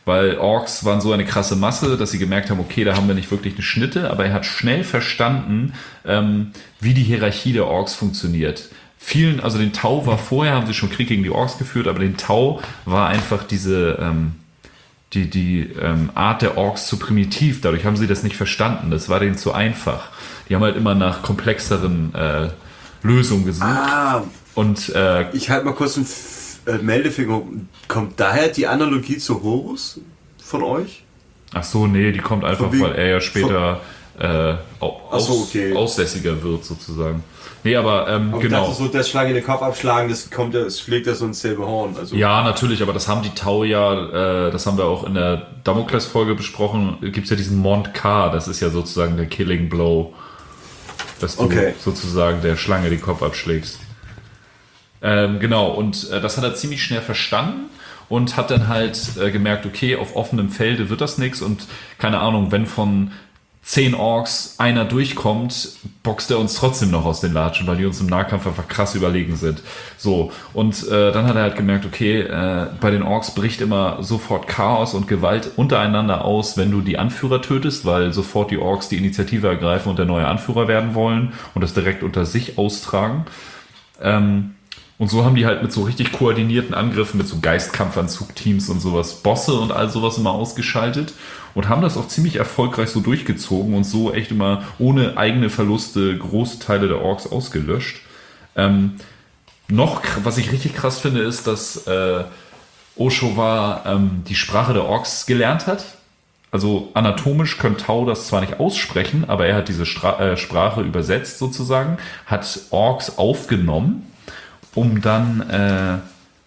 weil Orks waren so eine krasse Masse, dass sie gemerkt haben, okay, da haben wir nicht wirklich eine Schnitte, aber er hat schnell verstanden, ähm, wie die Hierarchie der Orks funktioniert. Vielen, also den Tau war vorher, haben sie schon Krieg gegen die Orks geführt, aber den Tau war einfach diese, ähm, die, die ähm, Art der Orks zu primitiv, dadurch haben sie das nicht verstanden, das war denen zu einfach. Die haben halt immer nach komplexeren äh, Lösungen gesucht. Ah, und äh, ich halte mal kurz einen F- äh, Meldefinger. Kommt daher die Analogie zu Horus von euch? ach so, nee, die kommt einfach, Von wegen- weil er ja später äh, au- Ach so, aus, okay. aussässiger wird sozusagen. Nee, aber ähm, Und genau. das ist so, das Schlange in den Kopf abschlagen, das kommt, das schlägt das so ins selbe Horn. Also, Ja, natürlich, aber das haben die Tau ja, äh, das haben wir auch in der Damokles-Folge besprochen, gibt es ja diesen Mont K, das ist ja sozusagen der Killing Blow, dass du Okay. sozusagen der Schlange den Kopf abschlägst. Ähm, genau, und äh, das hat er ziemlich schnell verstanden und hat dann halt äh, gemerkt, okay, auf offenem Felde wird das nichts und keine Ahnung, wenn von zehn Orks einer durchkommt, boxt er uns trotzdem noch aus den Latschen, weil die uns im Nahkampf einfach krass überlegen sind. So, und äh, dann hat er halt gemerkt, okay, äh, bei den Orks bricht immer sofort Chaos und Gewalt untereinander aus, wenn du die Anführer tötest, weil sofort die Orks die Initiative ergreifen und der neue Anführer werden wollen und das direkt unter sich austragen. Ähm, und so haben die halt mit so richtig koordinierten Angriffen, mit so Geistkampfanzugteams und sowas, Bosse und all sowas immer ausgeschaltet und haben das auch ziemlich erfolgreich so durchgezogen und so echt immer ohne eigene Verluste große Teile der Orks ausgelöscht. Ähm, noch, was ich richtig krass finde, ist, dass äh, Oshowar ähm, die Sprache der Orks gelernt hat. Also anatomisch könnte Tau das zwar nicht aussprechen, aber er hat diese Stra- äh, Sprache übersetzt sozusagen, hat Orks aufgenommen, um dann äh,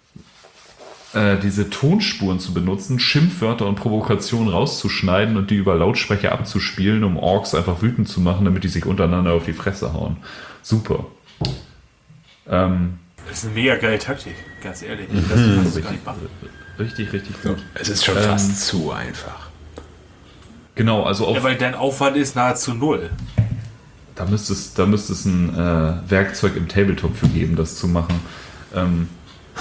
äh, diese Tonspuren zu benutzen, Schimpfwörter und Provokationen rauszuschneiden und die über Lautsprecher abzuspielen, um Orks einfach wütend zu machen, damit die sich untereinander auf die Fresse hauen. Super. Ähm, Das ist eine mega geile Taktik, ganz ehrlich. Das kannst du gar nicht machen. richtig, richtig gut. Es ist schon Ähm, fast zu einfach. Genau, also auf, Ja, weil dein Aufwand ist nahezu null. da müsste es, da müsste es ein äh, Werkzeug im Tabletop für geben, das zu machen. Ähm,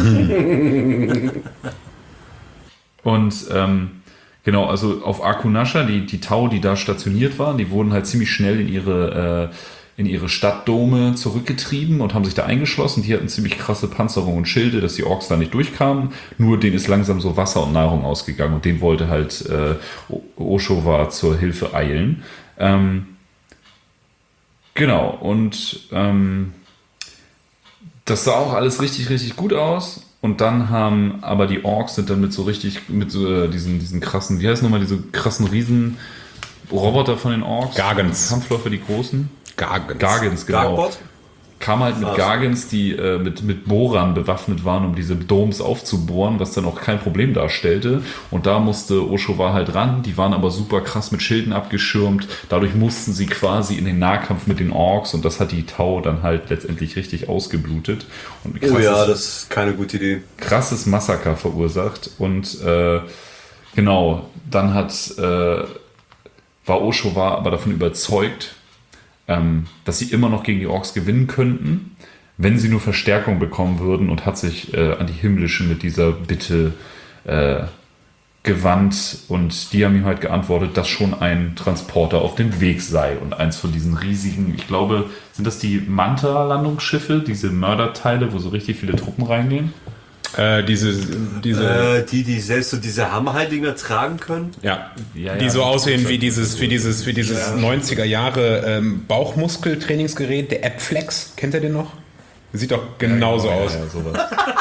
und ähm, genau, also auf Akunasha, die, die Tau, die da stationiert waren, die wurden halt ziemlich schnell in ihre, äh, in ihre Stadtdome zurückgetrieben und haben sich da eingeschlossen. Die hatten ziemlich krasse Panzerung und Schilde, dass die Orks da nicht durchkamen. Nur denen ist langsam so Wasser und Nahrung ausgegangen und den wollte halt äh, Oshowar zur Hilfe eilen. Ähm, genau, und ähm, das sah auch alles richtig, richtig gut aus. Und dann haben aber die Orks sind dann mit so richtig, mit so äh, diesen, diesen krassen, wie heißt nochmal, diese krassen Riesen-Roboter von den Orks? Gargants. Kampfläufer, die großen? Gargants. Gargants, genau. Gargbot? Kam halt mit Krass. Gargants, die äh, mit, mit Bohrern bewaffnet waren, um diese Domes aufzubohren, was dann auch kein Problem darstellte. Und da musste Oshowar halt ran. Die waren aber super krass mit Schilden abgeschirmt. Dadurch mussten sie quasi in den Nahkampf mit den Orks und das hat die Tau dann halt letztendlich richtig ausgeblutet. Und ein Oh krasses, ja, das ist keine gute Idee. krasses Massaker verursacht. Und äh, genau, dann hat äh, war Oshowar aber davon überzeugt, ähm, dass sie immer noch gegen die Orks gewinnen könnten, wenn sie nur Verstärkung bekommen würden und hat sich äh, an die Himmlischen mit dieser Bitte äh, gewandt und die haben ihm halt geantwortet, dass schon ein Transporter auf dem Weg sei und eins von diesen riesigen, ich glaube, sind das die Manta-Landungsschiffe, diese Mörderteile, wo so richtig viele Truppen reingehen? Äh, diese, diese, Äh, die, die selbst so diese Hammerheiliger tragen können. ja, Ja, die ja. so aussehen wie dieses, wie dieses, wie dieses neunziger Jahre ähm, Bauchmuskeltrainingsgerät, der Appflex. Kennt ihr den noch? Sieht doch genauso aus. Ja, ja, sowas.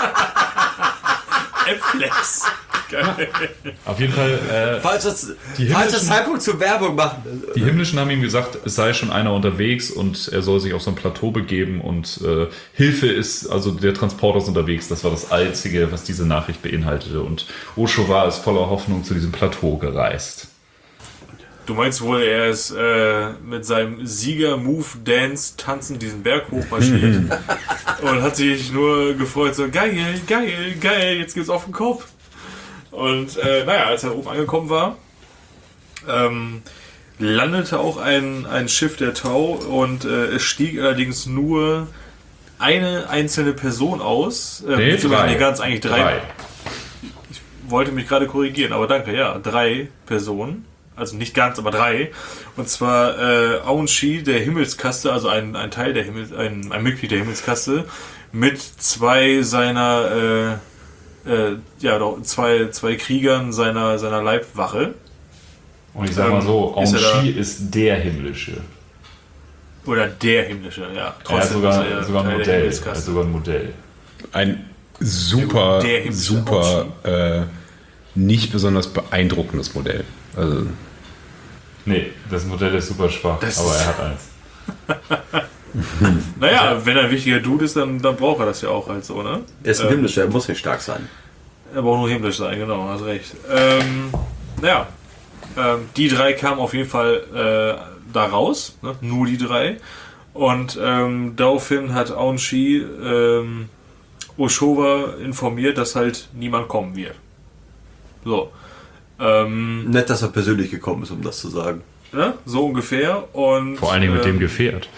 Flex. Geil. Auf jeden Fall, äh, Falls das, Die falls das himmlischen- Zeitpunkt zur Werbung machen. die Himmlischen haben ihm gesagt, es sei schon einer unterwegs und er soll sich auf so ein Plateau begeben und äh, Hilfe ist, also der Transporter ist unterwegs. Das war das Einzige, was diese Nachricht beinhaltete. Und Oshowar ist voller Hoffnung zu diesem Plateau gereist. Du meinst wohl, er ist äh, mit seinem Sieger-Move-Dance tanzend diesen Berg hochmarschiert und hat sich nur gefreut, so geil, geil, geil, jetzt geht's auf den Kopf. Und äh, naja, als er oben angekommen war, ähm, landete auch ein, ein Schiff der Tau und äh, es stieg allerdings nur eine einzelne Person aus. Äh, Nee, beziehungsweise drei. nee, ganz eigentlich drei. Drei. wollte mich gerade korrigieren, aber danke, ja, drei Personen. Also nicht ganz, aber drei. Und zwar äh, Aoun-Shi, der Himmelskaste, also ein, ein Teil der Himmel, ein, ein Mitglied der Himmelskaste, mit zwei seiner, äh, äh, ja doch, zwei, zwei Kriegern seiner, seiner Leibwache. Und ich sag mal so, Ähm, ist er Aoun-Shi da- ist der himmlische. Oder der Himmlische, ja. Er hat Trotzdem sogar, ist er sogar ein Teil der Modell. Er hat Himmelskaste. sogar ein Modell. Ein super, Der himmlische super, äh, nicht besonders beeindruckendes Modell. Also, Nee, das Modell ist super schwach, Das aber ist- er hat eins. Naja, wenn er ein wichtiger Dude ist, dann, dann braucht er das ja auch halt so, ne? Er ist ein Ähm, himmlischer, er muss nicht stark sein. Er braucht nur himmlisch sein, genau, hast recht. Ähm, naja, ähm, die drei kamen auf jeden Fall äh, da raus, ne? Nur die drei. Und ähm, daraufhin hat Aoun-Shi ähm, Oshowa informiert, dass halt niemand kommen wird. So. Ähm, Nett, dass er persönlich gekommen ist, um das zu sagen. ne? So ungefähr. Und, Vor allen Dingen mit dem ähm, Gefährt.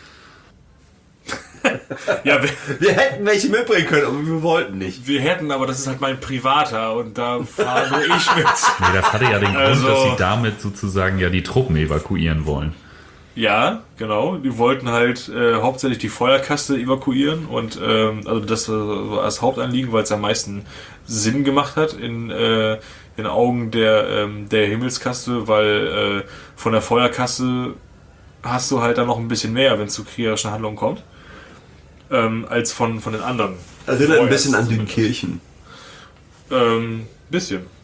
Ja, wir, Wir hätten welche mitbringen können, aber wir wollten nicht. wir hätten, aber das ist halt mein privater und da fahre nur ich mit. Nee, das hatte ja den Grund, Also- dass sie damit sozusagen ja die Truppen evakuieren wollen. Ja, genau. Die wollten halt äh, hauptsächlich die Feuerkaste evakuieren und ähm, also das war das Hauptanliegen, weil es am meisten Sinn gemacht hat in äh, den Augen der ähm, der Himmelskaste, weil äh, von der Feuerkaste hast du halt dann noch ein bisschen mehr, wenn es zu kriegerischen Handlungen kommt, ähm, als von von den anderen. Erinnert ein bisschen an Vorerst den Kirchen. ähm, bisschen.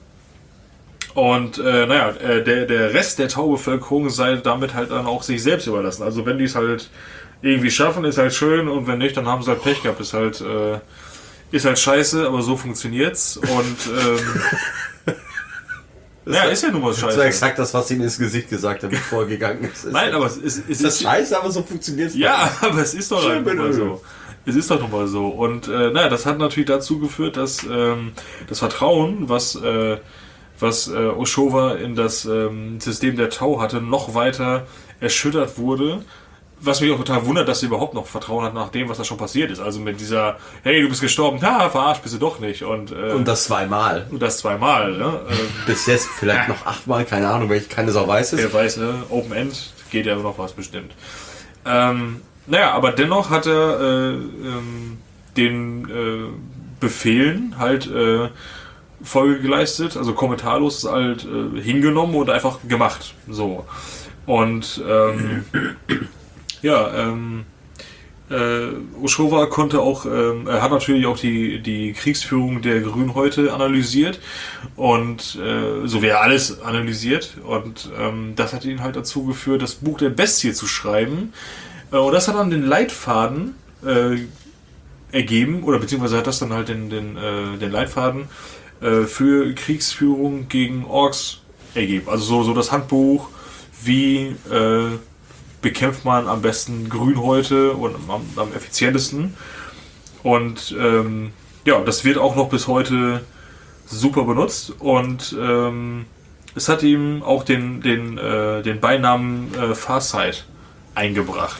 Und äh, naja, äh, der, der Rest der Taubevölkerung sei damit halt dann auch sich selbst überlassen. Also wenn die es halt irgendwie schaffen, ist halt schön und wenn nicht, dann haben sie halt Pech gehabt. Ist halt, äh, ist halt scheiße, aber so funktioniert's. Und ähm, ja, ist ja nun mal Das war scheiße. exakt das, was ihm ins Gesicht gesagt hat, bevor er gegangen ist. Nein, aber es ist, es das ist ist scheiße, aber so funktioniert es. ja, aber es ist doch Schön einfach mal mit Öl. so. Es ist doch nun mal so. Und äh, naja, das hat natürlich dazu geführt, dass ähm, das Vertrauen, was, äh, was äh, Oshowa in das ähm, System der Tau hatte, noch weiter erschüttert wurde. Was mich auch total wundert, dass sie überhaupt noch Vertrauen hat nach dem, was da schon passiert ist. Also mit dieser, hey, du bist gestorben, ha, verarscht bist du doch nicht. Und, äh, Und das zweimal. und das zweimal. Ne? Ähm, Bis jetzt vielleicht noch achtmal, keine Ahnung, weil ich keine Sau weiß Wer ist. weiß, ne? Open End geht ja noch was bestimmt. Ähm, naja, aber dennoch hat er äh, ähm, den äh, Befehlen halt äh, Folge geleistet, also kommentarlos halt äh, hingenommen und einfach gemacht. So. Und ähm, ja, ähm, äh, Oshowa konnte auch, ähm, er hat natürlich auch die, die Kriegsführung der Grünhäute analysiert und äh, so wie er alles analysiert und ähm, das hat ihn halt dazu geführt, das Buch der Bestie zu schreiben äh, und das hat dann den Leitfaden äh, ergeben oder beziehungsweise hat das dann halt den, den, äh, den Leitfaden äh, für Kriegsführung gegen Orks ergeben. Also so, so das Handbuch, wie äh, bekämpft man am besten Grünhäute und am, am effizientesten. Und ähm, ja, das wird auch noch bis heute super benutzt und ähm, es hat ihm auch den, den, äh, den Beinamen äh, Farsight eingebracht.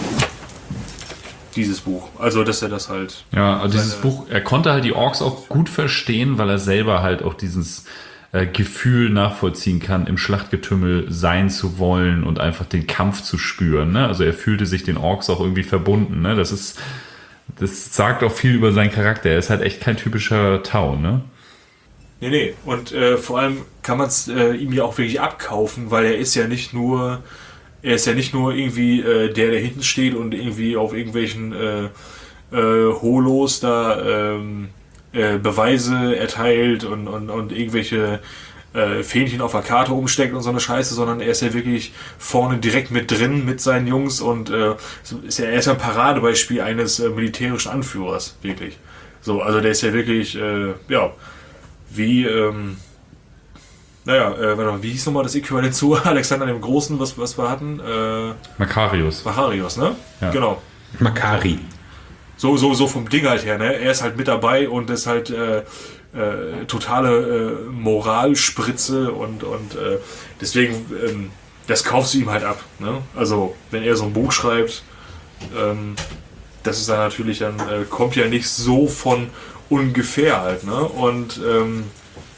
Dieses Buch. Also, dass er das halt... Ja, also dieses seine- Buch, er konnte halt die Orks auch gut verstehen, weil er selber halt auch dieses äh, Gefühl nachvollziehen kann, im Schlachtgetümmel sein zu wollen und einfach den Kampf zu spüren. Ne? Also er fühlte sich den Orks auch irgendwie verbunden. Ne? Das ist, das sagt auch viel über seinen Charakter. Er ist halt echt kein typischer Tau, ne? Nee, nee. Und äh, vor allem kann man es äh, ihm ja auch wirklich abkaufen, weil er ist ja nicht nur, er ist ja nicht nur irgendwie äh, der, der hinten steht und irgendwie auf irgendwelchen äh, äh, Holos da ähm, äh, Beweise erteilt und, und, und irgendwelche äh, Fähnchen auf der Karte umsteckt und so eine Scheiße, sondern er ist ja wirklich vorne direkt mit drin mit seinen Jungs und äh, so ist ja, er ist ja ein Paradebeispiel eines äh, militärischen Anführers, wirklich. So, also der ist ja wirklich, äh, ja, wie, ähm, naja, äh, warte mal, wie hieß nochmal das Äquivalent zu Alexander dem Großen, was, was wir hatten? Äh, Makarios. Macharios, ne? Ja. Genau. Makari. So, so, so vom Ding halt her, ne? Er ist halt mit dabei und ist halt äh, äh, totale äh, Moralspritze und, und äh, deswegen, ähm, das kaufst du ihm halt ab, ne? Also, wenn er so ein Buch schreibt, ähm, das ist dann natürlich dann, äh, kommt ja nicht so von ungefähr halt, ne? Und ähm,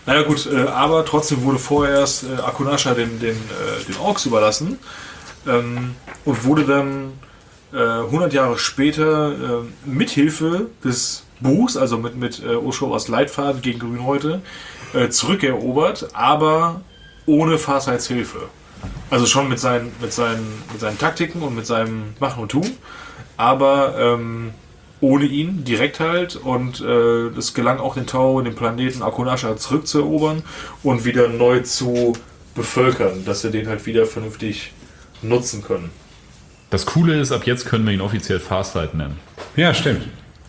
Naja gut, äh, aber trotzdem wurde vorerst äh, Akunasha den, den, äh, den Orks überlassen ähm, und wurde dann äh, hundert Jahre später äh, mithilfe des Buchs, also mit, mit äh, Oshowas Leitfaden gegen Grünhäute, äh, zurückerobert, aber ohne Farsights Hilfe. Also schon mit seinen, mit, seinen, mit seinen Taktiken und mit seinem Machen und Tun, aber ähm, ohne ihn direkt halt. Und äh, es gelang auch den Tau, den Planeten Akunasha zurückzuerobern und wieder neu zu bevölkern, dass wir den halt wieder vernünftig nutzen können. Das Coole ist, ab jetzt können wir ihn offiziell Farsight nennen. Ja, stimmt.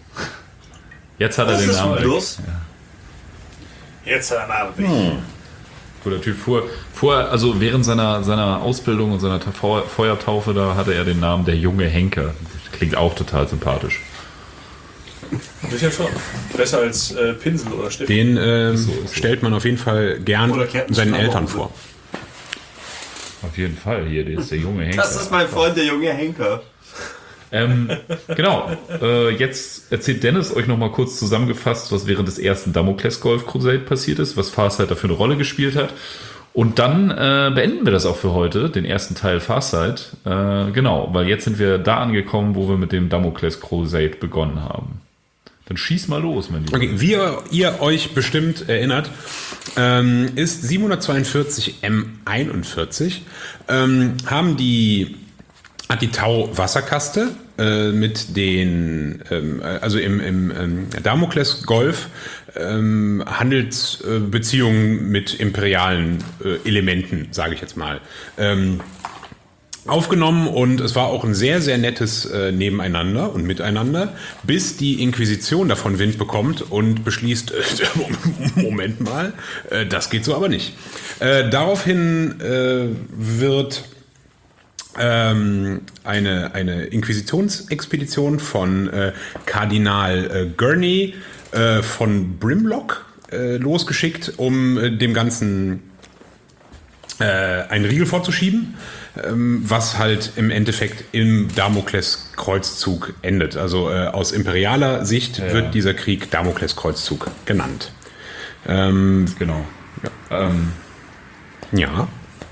Jetzt hat er Das den ist Namen weg. los. Jetzt hat er einen Namen weg. Hm. Cooler Typ. Vor, vorher, also während seiner, seiner Ausbildung und seiner Feu- Feuertaufe, da hatte er den Namen der junge Henker. Klingt auch total sympathisch. Sicher schon. Besser als äh, Pinsel oder Stift. Den ähm, so, ist so. stellt man auf jeden Fall gern Oder Captain seinen Schnabel. Eltern vor. Auf jeden Fall, hier, der ist der junge Henker. Das ist mein Freund, der junge Henker. Ähm, genau. Äh, jetzt erzählt Dennis euch nochmal kurz zusammengefasst, was während des ersten Damocles Golf Crusade passiert ist, was Farsight dafür eine Rolle gespielt hat. Und dann äh, beenden wir das auch für heute, den ersten Teil Farsight. Äh, genau, weil jetzt sind wir da angekommen, wo wir mit dem Damocles Crusade begonnen haben. Dann schieß mal los, mein Lieber. Okay, wie ihr, ihr euch bestimmt erinnert, ähm, ist siebenhundertzweiundvierzig M einundvierzig, ähm, haben die, hat die Tau Wasserkaste äh, mit den, ähm, also im, im ähm, Damokles Golf ähm, Handelsbeziehungen mit imperialen äh, Elementen, sage ich jetzt mal, ähm, aufgenommen, und es war auch ein sehr, sehr nettes äh, Nebeneinander und Miteinander, bis die Inquisition davon Wind bekommt und beschließt, äh, Moment mal, äh, das geht so aber nicht. Äh, daraufhin äh, wird ähm, eine, eine Inquisitionsexpedition von äh, Kardinal äh, Gurney äh, von Brimlock äh, losgeschickt, um äh, dem Ganzen äh, einen Riegel vorzuschieben, was halt im Endeffekt im Damokles-Kreuzzug endet. Also äh, aus imperialer Sicht ja, wird ja. dieser Krieg Damokles-Kreuzzug genannt. Ähm, Genau. Ja. Ähm, ja.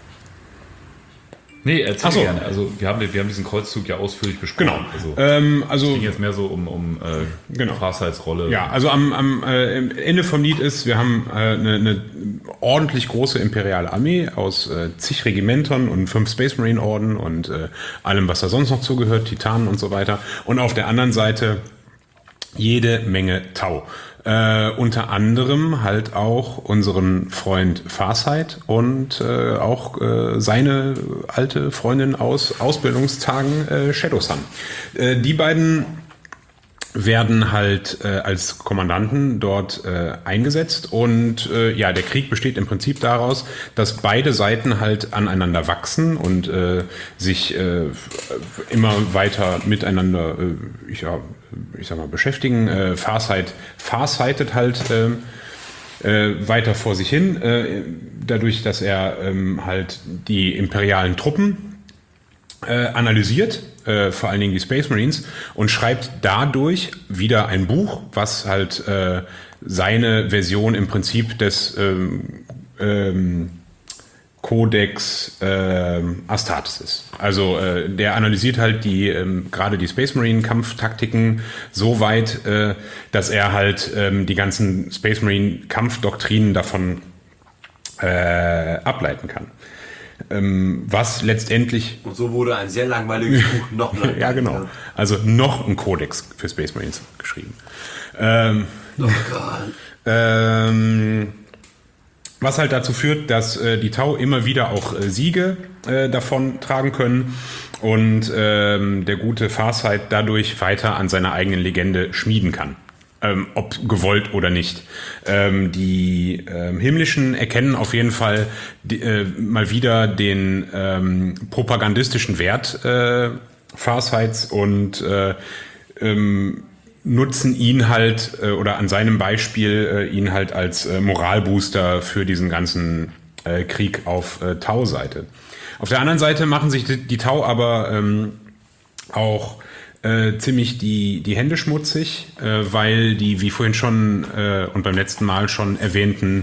nee, erzähl Ach so. gerne. Also wir haben, wir haben diesen Kreuzzug ja ausführlich besprochen. Genau. Also, Ähm, also es ging jetzt mehr so um, um äh, Genau. Farsights Rolle. Ja, also am, am äh, im Ende vom Lied ist, wir haben äh, eine, eine ordentlich große imperiale Armee aus äh, zig Regimentern und fünf Space Marine Orden und äh, allem, was da sonst noch zugehört, Titanen und so weiter. Und auf der anderen Seite jede Menge Tau. Äh, unter anderem halt auch unseren Freund Farsight und äh, auch äh, seine alte Freundin aus Ausbildungstagen äh, Shadowsun. Äh, die beiden werden halt äh, als Kommandanten dort äh, eingesetzt, und äh, ja, der Krieg besteht im Prinzip daraus, dass beide Seiten halt aneinander wachsen und äh, sich äh, immer weiter miteinander äh, ich, ja, ich sag mal beschäftigen. Äh, Farsight Farsightet halt äh, äh, weiter vor sich hin, äh, dadurch, dass er ähm, halt die imperialen Truppen äh, analysiert, äh, vor allen Dingen die Space Marines, und schreibt dadurch wieder ein Buch, was halt äh, seine Version im Prinzip des ähm, ähm, Codex ähm, Astartes ist. Also äh, der analysiert halt die ähm, gerade die Space Marine Kampftaktiken so weit, äh, dass er halt ähm, die ganzen Space Marine Kampfdoktrinen davon äh, ableiten kann. Ähm, was letztendlich... Und so wurde ein sehr langweiliges Buch noch langweiliger. Ja, genau. Also noch ein Kodex für Space Marines geschrieben. Ähm, Oh Gott. ähm, was halt dazu führt, dass äh, die Tau immer wieder auch äh, Siege äh, davon tragen können und ähm, der gute Farsight dadurch weiter an seiner eigenen Legende schmieden kann. Ähm, ob gewollt oder nicht. Ähm, die ähm, Himmlischen erkennen auf jeden Fall die, äh, mal wieder den ähm, propagandistischen Wert äh, Farsights und äh, ähm, nutzen ihn halt äh, oder an seinem Beispiel äh, ihn halt als äh, Moralbooster für diesen ganzen äh, Krieg auf äh, Tau-Seite. Auf der anderen Seite machen sich die, die Tau aber ähm, auch Äh, ziemlich die, die Hände schmutzig, äh, weil die, wie vorhin schon äh, und beim letzten Mal schon erwähnten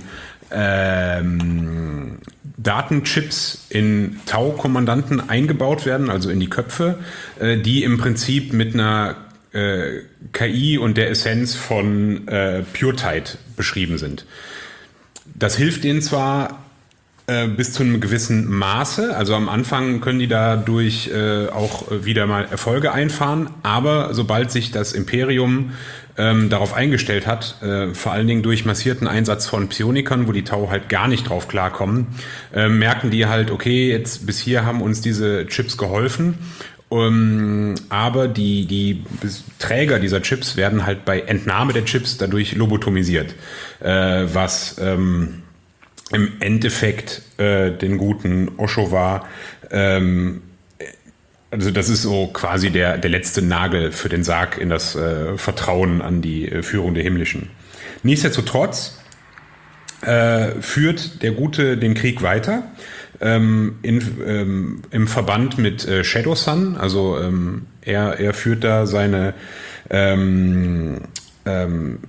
ähm, Datenchips in Tau-Kommandanten eingebaut werden, also in die Köpfe, äh, die im Prinzip mit einer äh, K I und der Essenz von äh, PureTide beschrieben sind. Das hilft denen zwar äh, bis zu einem gewissen Maße, also am Anfang können die dadurch äh, auch wieder mal Erfolge einfahren, aber sobald sich das Imperium ähm, darauf eingestellt hat, äh, vor allen Dingen durch massierten Einsatz von Psionikern, wo die Tau halt gar nicht drauf klarkommen, äh, merken die halt, okay, jetzt bis hier haben uns diese Chips geholfen. Um, aber die, die Träger dieser Chips werden halt bei Entnahme der Chips dadurch lobotomisiert, äh, was ähm, im Endeffekt äh, den guten Oshowar, ähm, also das ist so quasi der, der letzte Nagel für den Sarg in das äh, Vertrauen an die äh, Führung der Himmlischen. Nichtsdestotrotz äh, führt der Gute den Krieg weiter. Ähm, in, ähm, im Verband mit äh, Shadow Sun, also ähm, er, er führt da seine ähm, ähm,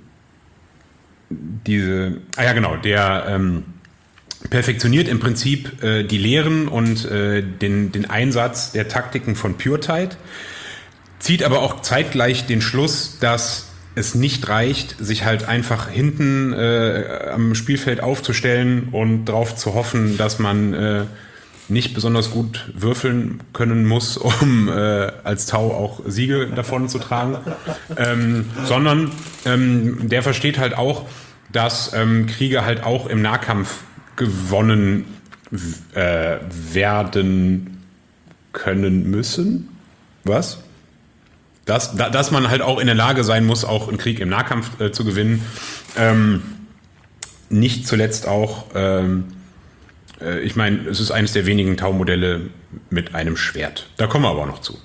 diese, ah ja genau, der ähm, perfektioniert im Prinzip äh, die Lehren und äh, den, den Einsatz der Taktiken von PureTide, zieht aber auch zeitgleich den Schluss, dass es nicht reicht, sich halt einfach hinten äh, am Spielfeld aufzustellen und darauf zu hoffen, dass man äh, nicht besonders gut würfeln können muss, um äh, als Tau auch Siege davon zu tragen, ähm, sondern ähm, der versteht halt auch, dass ähm, Kriege halt auch im Nahkampf gewonnen äh, werden können müssen. Was? Dass, dass man halt auch in der Lage sein muss, auch einen Krieg im Nahkampf äh, zu gewinnen. Ähm, nicht zuletzt auch, ähm, äh, ich meine, es ist eines der wenigen Tau-Modelle mit einem Schwert. Da kommen wir aber auch noch zu.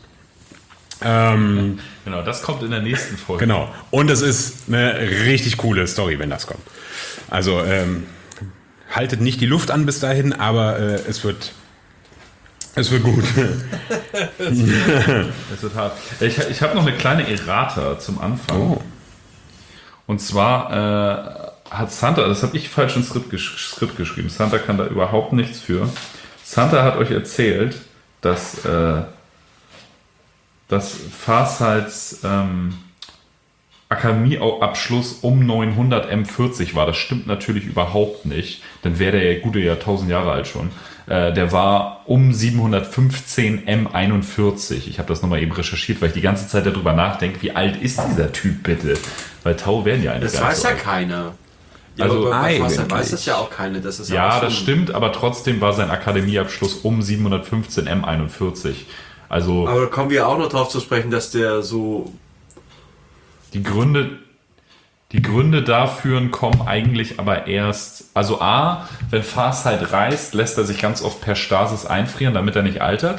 Ähm, genau, das kommt in der nächsten Folge. Genau, und es ist eine richtig coole Story, wenn das kommt. Also ähm, haltet nicht die Luft an bis dahin, aber äh, es wird... Es wird gut. Es wird hart. Ich, ich habe noch eine kleine Errata zum Anfang. Oh. Und zwar äh, hat Santa, das habe ich falsch ins Skript, gesch- Skript geschrieben. Santa kann da überhaupt nichts für. Santa hat euch erzählt, dass, äh, dass Farsights ähm, Akademieabschluss um neunhundert M vierzig war. Das stimmt natürlich überhaupt nicht. Dann wäre der gute ja tausend Jahre alt schon. Äh, der war um siebenhundertfünfzehn M einundvierzig. Ich habe das nochmal eben recherchiert, weil ich die ganze Zeit darüber nachdenke, wie alt ist dieser Typ bitte? Weil Tau werden ja eine Das weiß ja keiner. Ja, Also aber bei eigentlich. Wasser weiß das ja auch keiner. Das ist Ja, auch das schon- stimmt, aber trotzdem war sein Akademieabschluss um siebenhundertfünfzehn M einundvierzig. Also Aber da kommen wir auch noch drauf zu sprechen, dass der so... die Gründe, die Gründe dafür kommen eigentlich aber erst, also A, wenn Farsight reist, lässt er sich ganz oft per Stasis einfrieren, damit er nicht altert.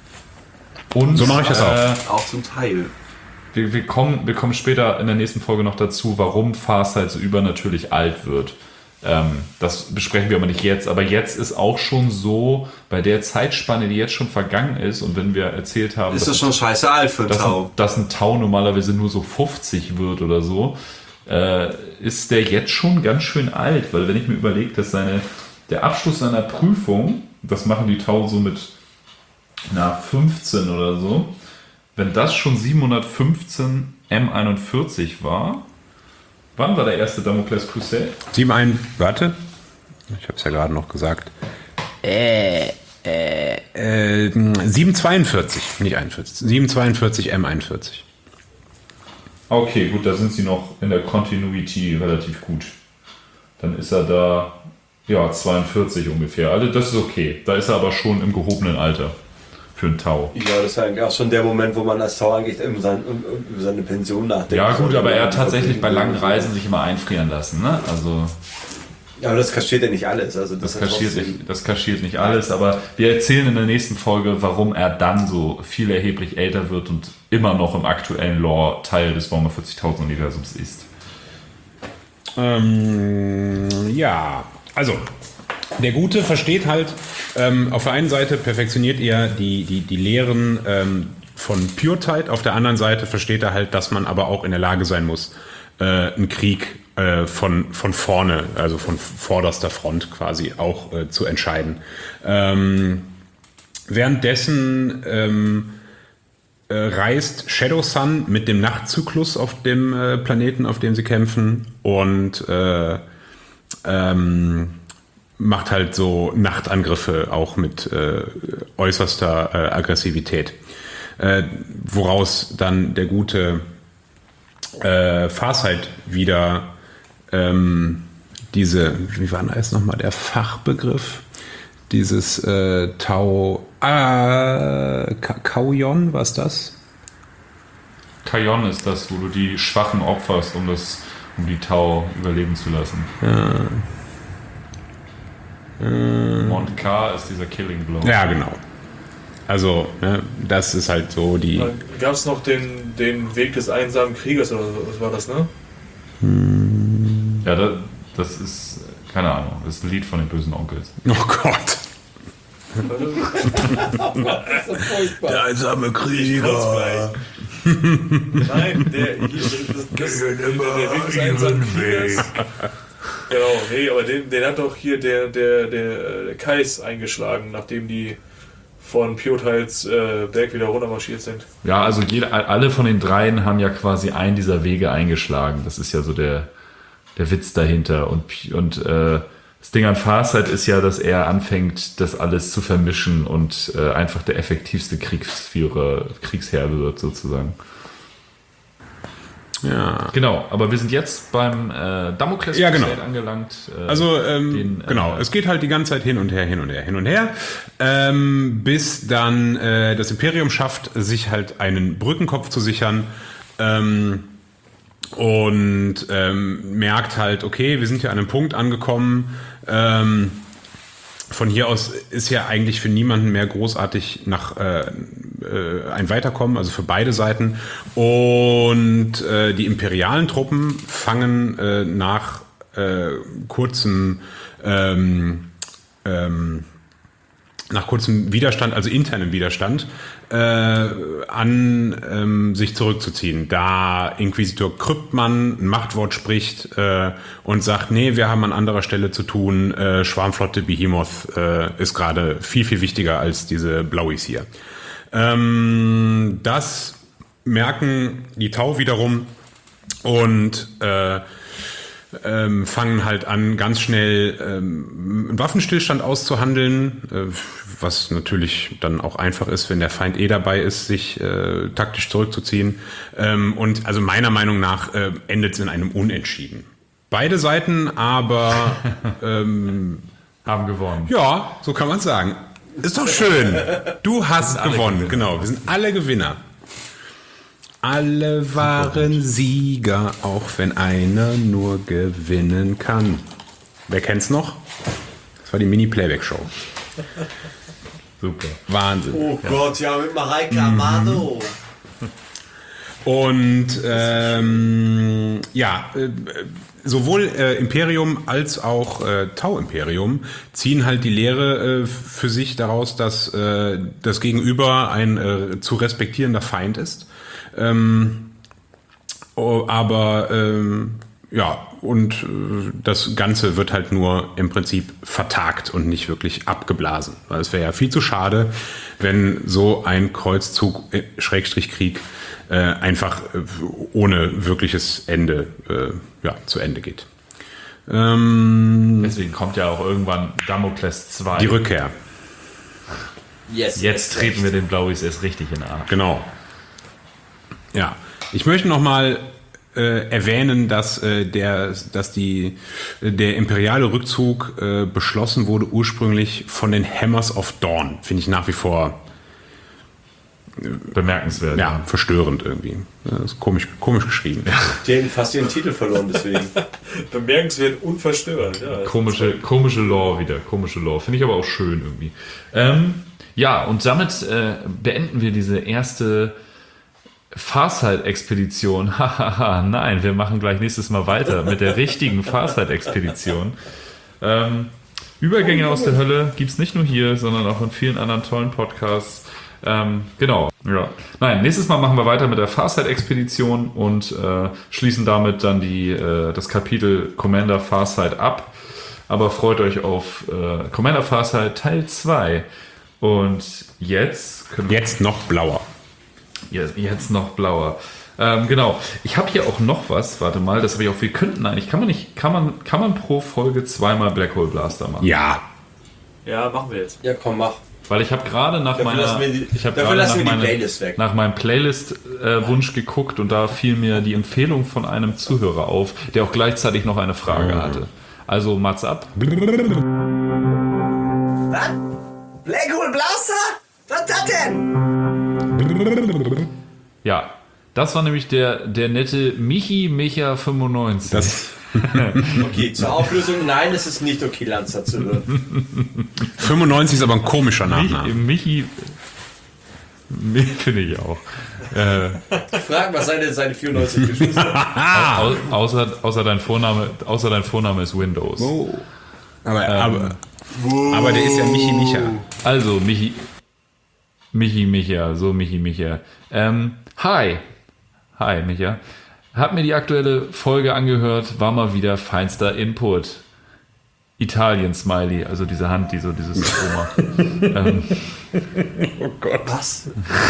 Und So mache ich das auch. äh, Auch zum Teil. Wir, wir, kommen, wir kommen später in der nächsten Folge noch dazu, warum Farsight so übernatürlich alt wird. Ähm, das besprechen wir aber nicht jetzt. Aber jetzt ist auch schon so, bei der Zeitspanne, die jetzt schon vergangen ist, und wenn wir erzählt haben, Ist dass, das schon scheiße alt für einen dass, Tau? ein, dass ein Tau normalerweise nur so fünfzig wird oder so, äh, ist der jetzt schon ganz schön alt. Weil wenn ich mir überlege, dass seine, der Abschluss seiner Prüfung, das machen die Tau so mit na, fünfzehn oder so, wenn das schon siebenhundertfünfzehn M einundvierzig war, wann war der erste Damocles Crusade? sieben eins, warte. Ich habe es ja gerade noch gesagt. Äh, äh, äh, sieben zweiundvierzig, nicht einundvierzig. sieben zweiundvierzig M einundvierzig. Okay, gut, da sind sie noch in der Continuity relativ gut. Dann ist er da, ja, zweiundvierzig ungefähr. Also das ist okay. Da ist er aber schon im gehobenen Alter für einen Tau. Ja, das ist eigentlich auch schon der Moment, wo man als Tau eigentlich über, sein, über seine Pension nachdenkt. Ja gut, aber er hat Also, tatsächlich bei langen Reisen sich immer einfrieren lassen. Ne? Also Ja, aber das kaschiert ja nicht alles. Also das, das hat kaschiert, trotzdem- nicht, das kaschiert nicht alles, aber wir erzählen in der nächsten Folge, warum er dann so viel erheblich älter wird und immer noch im aktuellen Lore Teil des Warhammer vierzigtausend Universums ist. Ähm, ja, also der Gute versteht halt, ähm, auf der einen Seite perfektioniert er die, die, die Lehren ähm, von PureTide, auf der anderen Seite versteht er halt, dass man aber auch in der Lage sein muss, äh, einen Krieg äh, von, von vorne, also von vorderster Front quasi auch äh, zu entscheiden. Ähm, währenddessen ähm, äh, reist Shadow Sun mit dem Nachtzyklus auf dem äh, Planeten, auf dem sie kämpfen, und äh, ähm, macht halt so Nachtangriffe auch mit äh, äußerster äh, Aggressivität. Äh, woraus dann der gute äh, Farsight wieder ähm, diese, wie war denn das nochmal der Fachbegriff? Dieses äh, Tau, äh, Kauyon, was ist das? Kayon ist das, wo du die Schwachen opferst, um das, um die Tau überleben zu lassen. Ja. Äh, Mont K ist dieser Killing Blow. ja, genau. Also, ne, das ist halt so die. Dann gab es noch den, den Weg des einsamen Kriegers oder was war das, ne? Ja, das, das ist, keine Ahnung, das ist ein Lied von den bösen Onkels. Oh Gott. Das ist furchtbar. Der einsame Krieger. Nein, der, hier, das, das, der, der Weg des einsamen Kriegers. Genau, nee, aber den, den hat doch hier der, der, der, der Kais eingeschlagen, nachdem die von Piotals äh, Berg wieder runtermarschiert sind. Ja, also jede, alle von den dreien haben ja quasi einen dieser Wege eingeschlagen. Das ist ja so der, der Witz dahinter. Und, und äh, das Ding an Farsight ist ja, dass er anfängt, das alles zu vermischen und äh, einfach der effektivste Kriegsführer, Kriegsherr wird sozusagen. Ja. Genau, aber wir sind jetzt beim äh, Damokles Ja, genau. angelangt. Äh, Also, ähm, den, äh, genau, es geht halt die ganze Zeit hin und her, hin und her, hin und her, ähm, bis dann äh, das Imperium schafft, sich halt einen Brückenkopf zu sichern, ähm, und ähm, merkt halt, okay, wir sind hier an einem Punkt angekommen, ähm, von hier aus ist ja eigentlich für niemanden mehr großartig nach äh, äh, ein Weiterkommen, also für beide Seiten. Und äh, die imperialen Truppen fangen äh, nach äh, kurzem ähm, ähm, nach kurzem Widerstand, also internem Widerstand, äh, an ähm, sich zurückzuziehen. Da Inquisitor Kryptmann ein Machtwort spricht äh, und sagt, nee, wir haben an anderer Stelle zu tun, äh, Schwarmflotte Behemoth äh, ist gerade viel, viel wichtiger als diese Blauis hier. Ähm, das merken die Tau wiederum und äh, Ähm, fangen halt an, ganz schnell ähm, einen Waffenstillstand auszuhandeln, äh, was natürlich dann auch einfach ist, wenn der Feind eh dabei ist, sich äh, taktisch zurückzuziehen. Ähm, und also meiner Meinung nach äh, endet es in einem Unentschieden. Beide Seiten aber ähm, haben gewonnen. ja, so kann man es sagen. Ist doch schön. Du hast gewonnen, Gewinner. genau. Wir sind alle Gewinner. Alle waren Sieger, auch wenn einer nur gewinnen kann. Wer kennt's noch? Das war die Mini-Playback-Show. Super. Wahnsinn. Oh Gott, ja, mit Mareike Amado. Und ähm, ja, äh, sowohl äh, Imperium als auch äh, Tau-Imperium ziehen halt die Lehre äh, für sich daraus, dass äh, das Gegenüber ein äh, zu respektierender Feind ist. Ähm, oh, aber ähm, ja, und äh, das Ganze wird halt nur im Prinzip vertagt und nicht wirklich abgeblasen. Weil es wäre ja viel zu schade, wenn so ein Kreuzzug, äh, Schrägstrich Krieg, äh, einfach äh, ohne wirkliches Ende äh, ja, zu Ende geht. Ähm, Deswegen kommt ja auch irgendwann Damokles zwei. die Rückkehr, Yes, Jetzt treten wir den Blauis erst richtig in den Arsch. genau. Ja, ich möchte noch mal äh, erwähnen, dass äh, der, dass die der imperiale Rückzug äh, beschlossen wurde ursprünglich von den Hammers of Dawn. Finde ich nach wie vor Bemerkenswert. ja verstörend irgendwie. Das ist komisch, komisch geschrieben. Die hätten fast ihren Titel verloren, deswegen. Bemerkenswert und verstörend. Ja, Komische, komische Lore wieder, komische Lore. Finde ich aber auch schön irgendwie. Ähm, ja, und damit äh, beenden wir diese erste Farsight-Expedition. Hahaha, nein, wir machen gleich nächstes Mal weiter mit der richtigen Farsight-Expedition. Ähm, Übergänge aus der Hölle gibt es nicht nur hier, sondern auch in vielen anderen tollen Podcasts. Ähm, genau, ja. Nein, nächstes Mal machen wir weiter mit der Farsight-Expedition und äh, schließen damit dann die, äh, das Kapitel Commander Farsight ab. Aber freut euch auf äh, Commander Farsight Teil zwei. Und jetzt können wir Jetzt noch blauer. Jetzt, jetzt noch blauer. Ähm, genau. Ich habe hier auch noch was. Warte mal, das habe ich auch. Wir könnten eigentlich. Kann man nicht. Kann man, kann man pro Folge zweimal Black Hole Blaster machen? Ja. Ja, machen wir jetzt. Ja, komm, mach. Weil ich habe gerade nach Dafür meiner. lassen wir die- ich habe dafür gerade lassen nach, wir die meine, Playlist weg. nach meinem Playlist-Wunsch geguckt und da fiel mir die Empfehlung von einem Zuhörer auf, der auch gleichzeitig noch eine Frage hatte. Also Mats ab. Was? Black Hole Blaster? Was ist das denn? Ja. Das war nämlich der, der nette Michi Micha fünfundneunzig. Das Okay, zur Auflösung, nein, es ist nicht okay, Lanza zu hören. fünfundneunzig ist aber ein komischer Nachname. Michi. Michi finde ich auch. Äh, Frag mal seine, seine vierundneunzig Geschwister. au, außer, außer, dein Vorname, außer dein Vorname ist Windows. Oh. Aber, aber, aber der ist ja Michi Micha. Also, Michi. Michi Micha, so Michi Micha. Ähm, hi. Hi, Micha. Hab mir die aktuelle Folge angehört, war mal wieder feinster Input. Italien-Smiley, also diese Hand, die so dieses Aroma. ähm, Oh Gott. Was?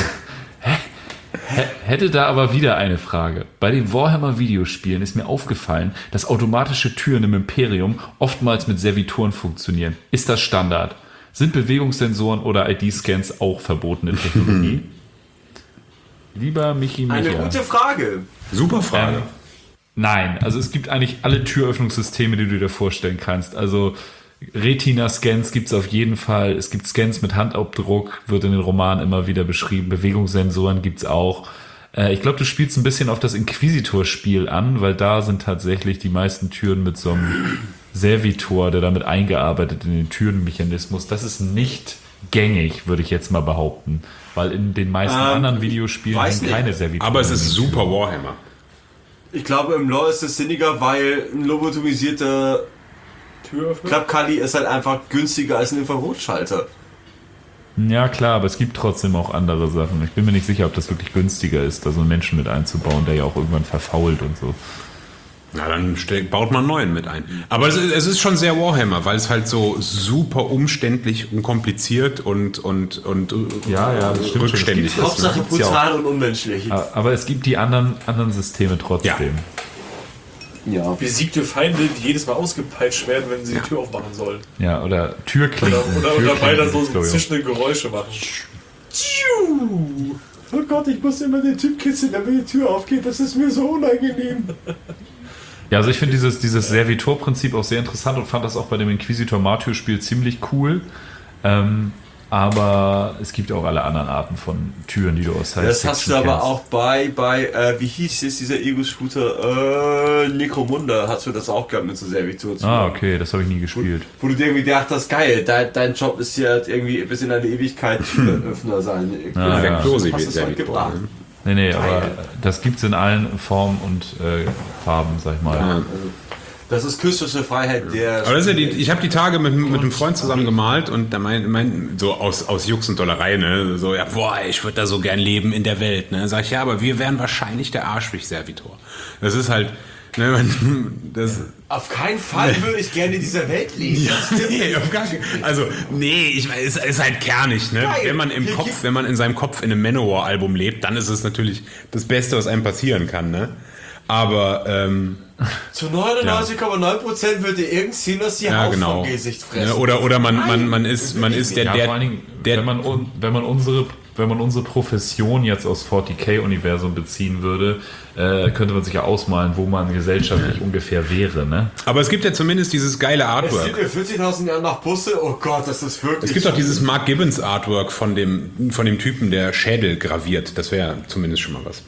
Hätte da aber wieder eine Frage. Bei den Warhammer-Videospielen ist mir aufgefallen, dass automatische Türen im Imperium oftmals mit Servitoren funktionieren. Ist das Standard? Sind Bewegungssensoren oder I D-Scans auch verbotene Technologie? Lieber Michi Micha. Eine gute Frage. Super Frage. Ähm, nein, also es gibt eigentlich alle Türöffnungssysteme, die du dir vorstellen kannst. Also Retina-Scans gibt es auf jeden Fall. Es gibt Scans mit Handabdruck, wird in den Romanen immer wieder beschrieben. Bewegungssensoren gibt es auch. Äh, ich glaube, du spielst ein bisschen auf das Inquisitor-Spiel an, weil da sind tatsächlich die meisten Türen mit so einem Servitor, der damit eingearbeitet in den Türenmechanismus. Das ist nicht gängig, würde ich jetzt mal behaupten. Weil in den meisten Ähm, anderen Videospielen weiß sind nicht. keine Servitoren. Aber es ist in den super Warhammer. Ich glaube, im Lore ist es sinniger, weil ein lobotomisierter Türöffner? Klappkali ist halt einfach günstiger als ein Infrarotschalter. Ja, klar, aber es gibt trotzdem auch andere Sachen. Ich bin mir nicht sicher, ob das wirklich günstiger ist, da so einen Menschen mit einzubauen, der ja auch irgendwann verfault und so. Na, dann ste- baut man einen neuen mit ein. Aber es ist, es ist schon sehr Warhammer, weil es halt so super umständlich und kompliziert und, und, und Ja, ja, das stimmt schon. rückständig Das ist. Hauptsache gibt's ja brutal und unmenschlich. Aber es gibt die anderen, anderen Systeme trotzdem. Ja. Besiegte Feinde, die jedes Mal ausgepeitscht werden, wenn sie die Tür aufmachen sollen. Ja, oder Türklinken. Oder, oder dabei dann so gibt's, glaub ich, auch. zischende Geräusche machen. Oh Gott, ich muss immer den Typ kitzeln, wenn die Tür aufgeht. Das ist mir so unangenehm. Ja, also ich finde dieses, dieses Servitor-Prinzip auch sehr interessant und fand das auch bei dem Inquisitor-Martyr-Spiel ziemlich cool. Ähm, aber es gibt auch alle anderen Arten von Türen, die du aus Science Das hast du Fiction aber kennst. auch bei, bei äh, wie hieß es, dieser Ego-Shooter, äh, Necromunda, hast du das auch gehabt mit so Servitor zu Ah, machen. okay, das habe ich nie gespielt. Wo du dir irgendwie dachtest, geil, dein, dein Job ist ja irgendwie bis in eine Ewigkeit Türöffner sein. Ah, ja, ja. Explosive hast du es heute Servitor, gebracht. ne? Nee, nee, aber Geil. das gibt's in allen Formen und äh, Farben, sag ich mal. Ja. Das ist künstlerische Freiheit der... Aber das ist ja die, ich habe die Tage mit, mit einem Freund zusammen gemalt und da mein, mein so aus, aus Jux und Dollerei, ne, so, ja, boah, ich würde da so gern leben in der Welt, ne, sag ich, ja, aber wir wären wahrscheinlich der Arschwig-Servitor. Das ist halt, ne, man, das... Auf keinen Fall würde ich gerne in dieser Welt leben. Ja, nee, auf gar keinen- also, nee, ich meine, es ist halt kernig, ne, Geil. wenn man im Hier Kopf, gibt's- wenn man in seinem Kopf in einem Manowar-Album lebt, dann ist es natürlich das Beste, was einem passieren kann, ne, aber, ähm... Zu neunundneunzig Komma neun Prozent wird dir irgend ziehen, dass die Ja, Haut genau. vom Gesicht fressen. Ja, oder oder man, man, man ist, man ist der, Ja, der, vor allen Dingen, der, wenn, man, un- wenn, man unsere, wenn man unsere Profession jetzt aus forty K-Universum beziehen würde, äh, könnte man sich ja ausmalen, wo man gesellschaftlich ungefähr wäre. Ne? aber es gibt ja zumindest dieses geile Es Artwork. gibt in vierzigtausend Jahren nach Busse. Oh Gott, das ist wirklich... Es gibt auch dieses Mark Gibbons Artwork von dem, von dem Typen, der Schädel graviert. Das wäre zumindest schon mal was.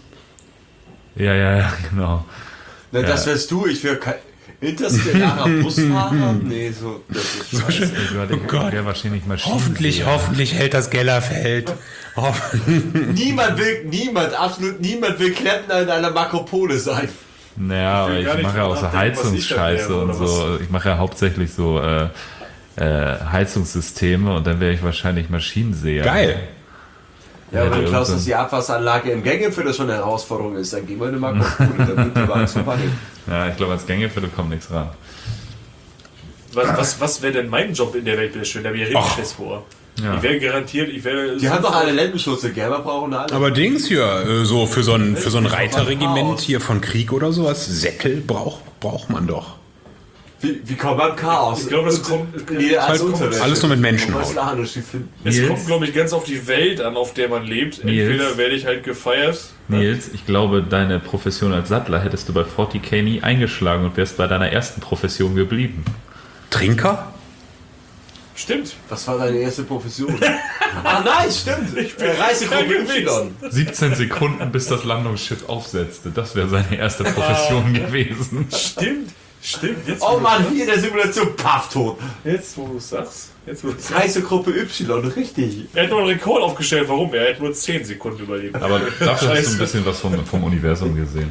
Ja, ja, ja, genau. Na, das wärst du, ich wäre kein interstellarer Busfahrer. Nee, so... Das ist scheiße. Oh Gott. Der wahrscheinlich Maschinen. Hoffentlich, hoffentlich hält das Gellerfeld. Hoff- Niemand will, niemand, absolut niemand will Klempner in einer Makropole sein. Naja, aber will gar ich nicht mache ja auch so nachdenken, was ich da Heizungsscheiße wäre, und oder so. Ich mache ja hauptsächlich so äh, äh, Heizungssysteme und dann wäre ich wahrscheinlich Maschinenseher. Geil. Ja, aber wenn Ja, Klaus, irgendwann. dass die Abwasseranlage im Gängeviertel schon eine Herausforderung ist, dann gehen wir in den Markov-Pool, dann wird die Wagen zum Panik. Ja, ich glaube, als Gängeviertel kommt nichts ran. Was, was, was wäre denn mein Job in der Welt, bitte schön? Da habe ich richtig fest vor. Ja. Ich wäre garantiert, ich wäre... Die haben doch alle Lendenschutz, die Gerber brauchen alle. Aber Dings hier, äh, so für so ein, für so ein Reiterregiment hier von Krieg oder sowas, Sättel braucht, braucht man doch. Wie, wie kommt man Chaos? Ich glaube, das kommt- Nee, als halt Unterwäsche. alles nur mit Menschenhaut. Was eine Ahnung, ich finde- Es Nils? kommt, glaube ich, ganz auf die Welt an, auf der man lebt. Entweder Nils? werde ich halt gefeiert. Nils, ich glaube, deine Profession als Sattler hättest du bei vierzig K nie eingeschlagen und wärst bei deiner ersten Profession geblieben. Trinker? Stimmt. Was war deine erste Profession? Ah nein, stimmt. Ich bin Reisegruppe Y. siebzehn Sekunden, bis das Landungsschiff aufsetzte. Das wäre seine erste Profession gewesen. Stimmt. Stimmt. Jetzt, Oh wo Mann, du wie in der Simulation, paff, tot. Jetzt, wo du es sagst. Jetzt, wo du sagst. Reisegruppe Y, richtig. Er hat nur einen Rekord aufgestellt. Warum? Er hat nur zehn Sekunden überlebt. Aber dafür hast du Scheiße. ein bisschen was vom, vom Universum gesehen.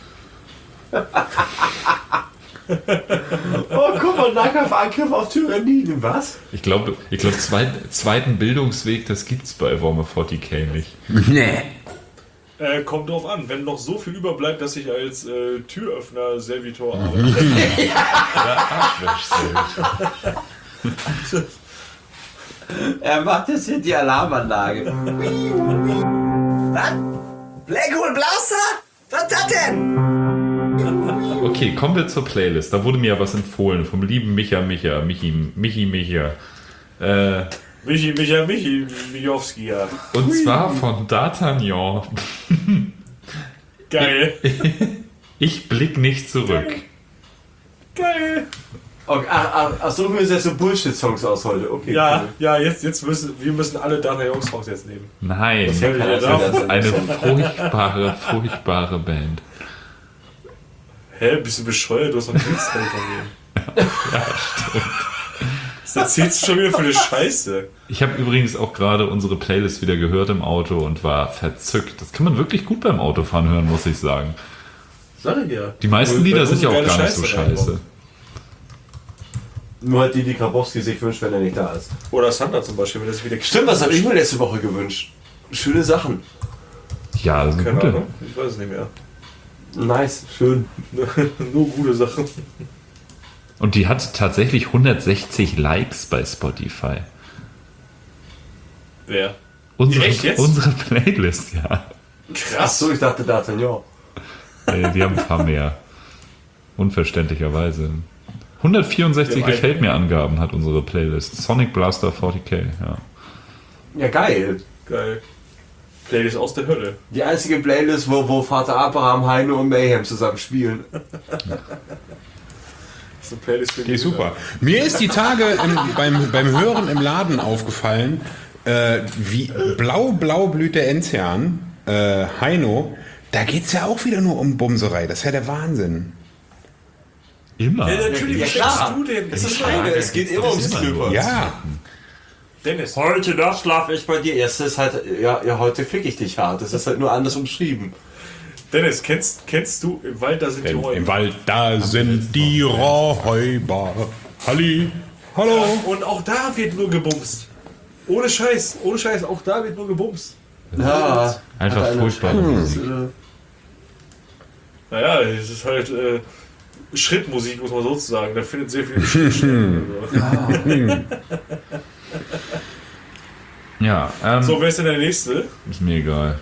Oh, guck mal, Nahkampfangriff auf Tyranniden, was? Ich glaube, ich glaube zweit, zweiten Bildungsweg, das gibt's bei Warhammer vierzig K nicht. Nee. Äh, kommt drauf an, wenn noch so viel überbleibt, dass ich als äh, Türöffner Servitor arbeite. Er macht jetzt hier die Alarmanlage. Was? Blackhole Blaster? Was ist das denn? Okay, kommen wir zur Playlist. Da wurde mir ja was empfohlen vom lieben Micha Micha, Michi, Michi Micha. Äh, Michi, Micha, Michi, Michowski, ja. und zwar von D'Artagnan. Geil. Ich blick nicht zurück. Geil. Okay, ach, ach, ach, so wir uns jetzt so Bullshit-Songs aus heute. Okay, Ja, cool. ja, jetzt, jetzt müssen wir müssen alle Dana Jungs Songs jetzt nehmen. Nein, Ja, Ja, das darf- ist das ist eine furchtbare, furchtbare Band. Hä, bist du bescheuert? Du hast noch einen Kriegsteil von denen. Ja, stimmt. Was erzählst du schon wieder für eine Scheiße? Ich habe übrigens auch gerade unsere Playlist wieder gehört im Auto und war verzückt. Das kann man wirklich gut beim Autofahren hören, muss ich sagen. Sag ich ja. Die meisten Weil- Lieder weil sind ja auch unsere gar geile nicht so Scheiße scheiße. reinkommt. Nur halt die, die Grabowski sich wünscht, wenn er nicht da ist. Oder Sander zum Beispiel, wenn das wieder... Stimmt, was habe ich mir letzte Woche gewünscht? Schöne Sachen. Ja, das sind Keine gute. Ahnung, ich weiß es nicht mehr. Nice, schön. Nur gute Sachen. Und die hat tatsächlich hundertsechzig Likes bei Spotify. Wer? Unsere, Echt jetzt? unsere Playlist, ja. Ach Krass. so, ich dachte D'Artagnan. Nee, die haben ein paar mehr. Unverständlicherweise. hundertvierundsechzig Ja, gefällt mir Angaben hat unsere Playlist. Sonic Blaster vierzig K, ja. Ja, geil. Geil. Playlist aus der Hölle. Die einzige Playlist, wo, wo Vater Abraham, Heino und Mayhem zusammen spielen. Das ist eine Playlist für Die ist super. Mir ist die Tage im, beim, beim Hören im Laden aufgefallen, äh, wie blau, blau blüht der Enzian, äh, Heino, da geht's ja auch wieder nur um Bumserei. Das ist ja der Wahnsinn. Immer. Ja, natürlich, Ja, was klar. denkst du denn? Es ist Heino, es geht immer ums Knüppern. Ja. Dennis. Heute Nacht schlafe ich bei dir. Erst ist halt, ja, ja, heute fick ich dich hart. Das ist halt nur anders umschrieben. Dennis, kennst, kennst du, im Wald, da sind die Im, Räume. Im Wald, da sind die Räuber. Halli, hallo. Und auch da wird nur gebumst. Ohne Scheiß, ohne Scheiß, auch da wird nur gebumst. Ja. Einfach Hat eine- furchtbare Musik. Äh, Naja, es ist halt äh, Schrittmusik, muss man sozusagen. Da findet sehr viel Schritt statt. Ja, ähm, So, wer ist denn der Nächste? ist mir egal.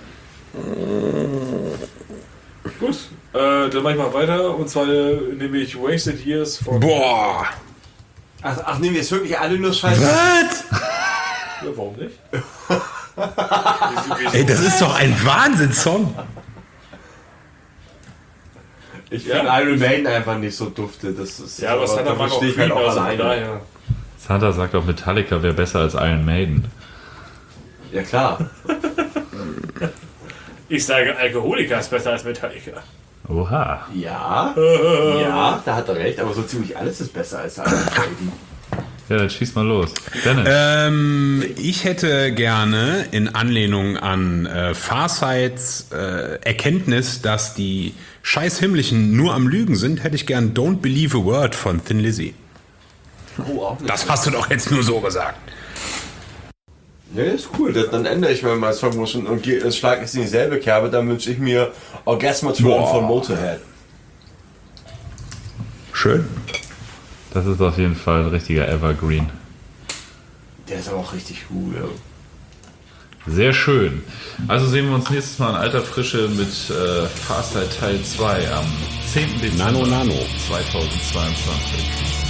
Gut, äh, dann mach ich mal weiter. Und zwar äh, nehme ich Wasted Years von... Boah. Ach, ach, nehmen wir jetzt wirklich alle nur Scheiße? Ja, warum nicht? wieso, wieso? Ey, das ist doch ein Wahnsinnssong. Ich Ja. finde Iron Maiden einfach nicht so dufte. Das ist, Ja, aber Sander da mag auch verstehe ich halt Queen, auch also von alleine. daher. Santa sagt auch, Metallica wäre besser als Iron Maiden. Ja, klar. Ich sage, Alkoholiker ist besser als Metallica. Oha. Ja, ja, da hat er recht, aber so ziemlich alles ist besser als Iron Maiden. Ja, dann schieß mal los. Dennis. Ähm, ich hätte gerne in Anlehnung an äh, Farsights äh, Erkenntnis, dass die scheiß Himmlischen nur am Lügen sind, hätte ich gern Don't Believe a Word von Thin Lizzy. Oh, auch nicht. Das hast du doch jetzt nur so gesagt. Ja, ist cool. Das, dann ändere ich mal meinen Songwunsch und, und, und schlage es in dieselbe Kerbe. Dann wünsche ich mir Orgasmatron von Motorhead. Schön. Das ist auf jeden Fall ein richtiger Evergreen. Der ist aber auch richtig cool. Ja. Sehr schön. Also sehen wir uns nächstes Mal in alter Frische mit äh, Fastlight Teil zwei am zehnten Dezember Nano Nano zweitausendzweiundzwanzig.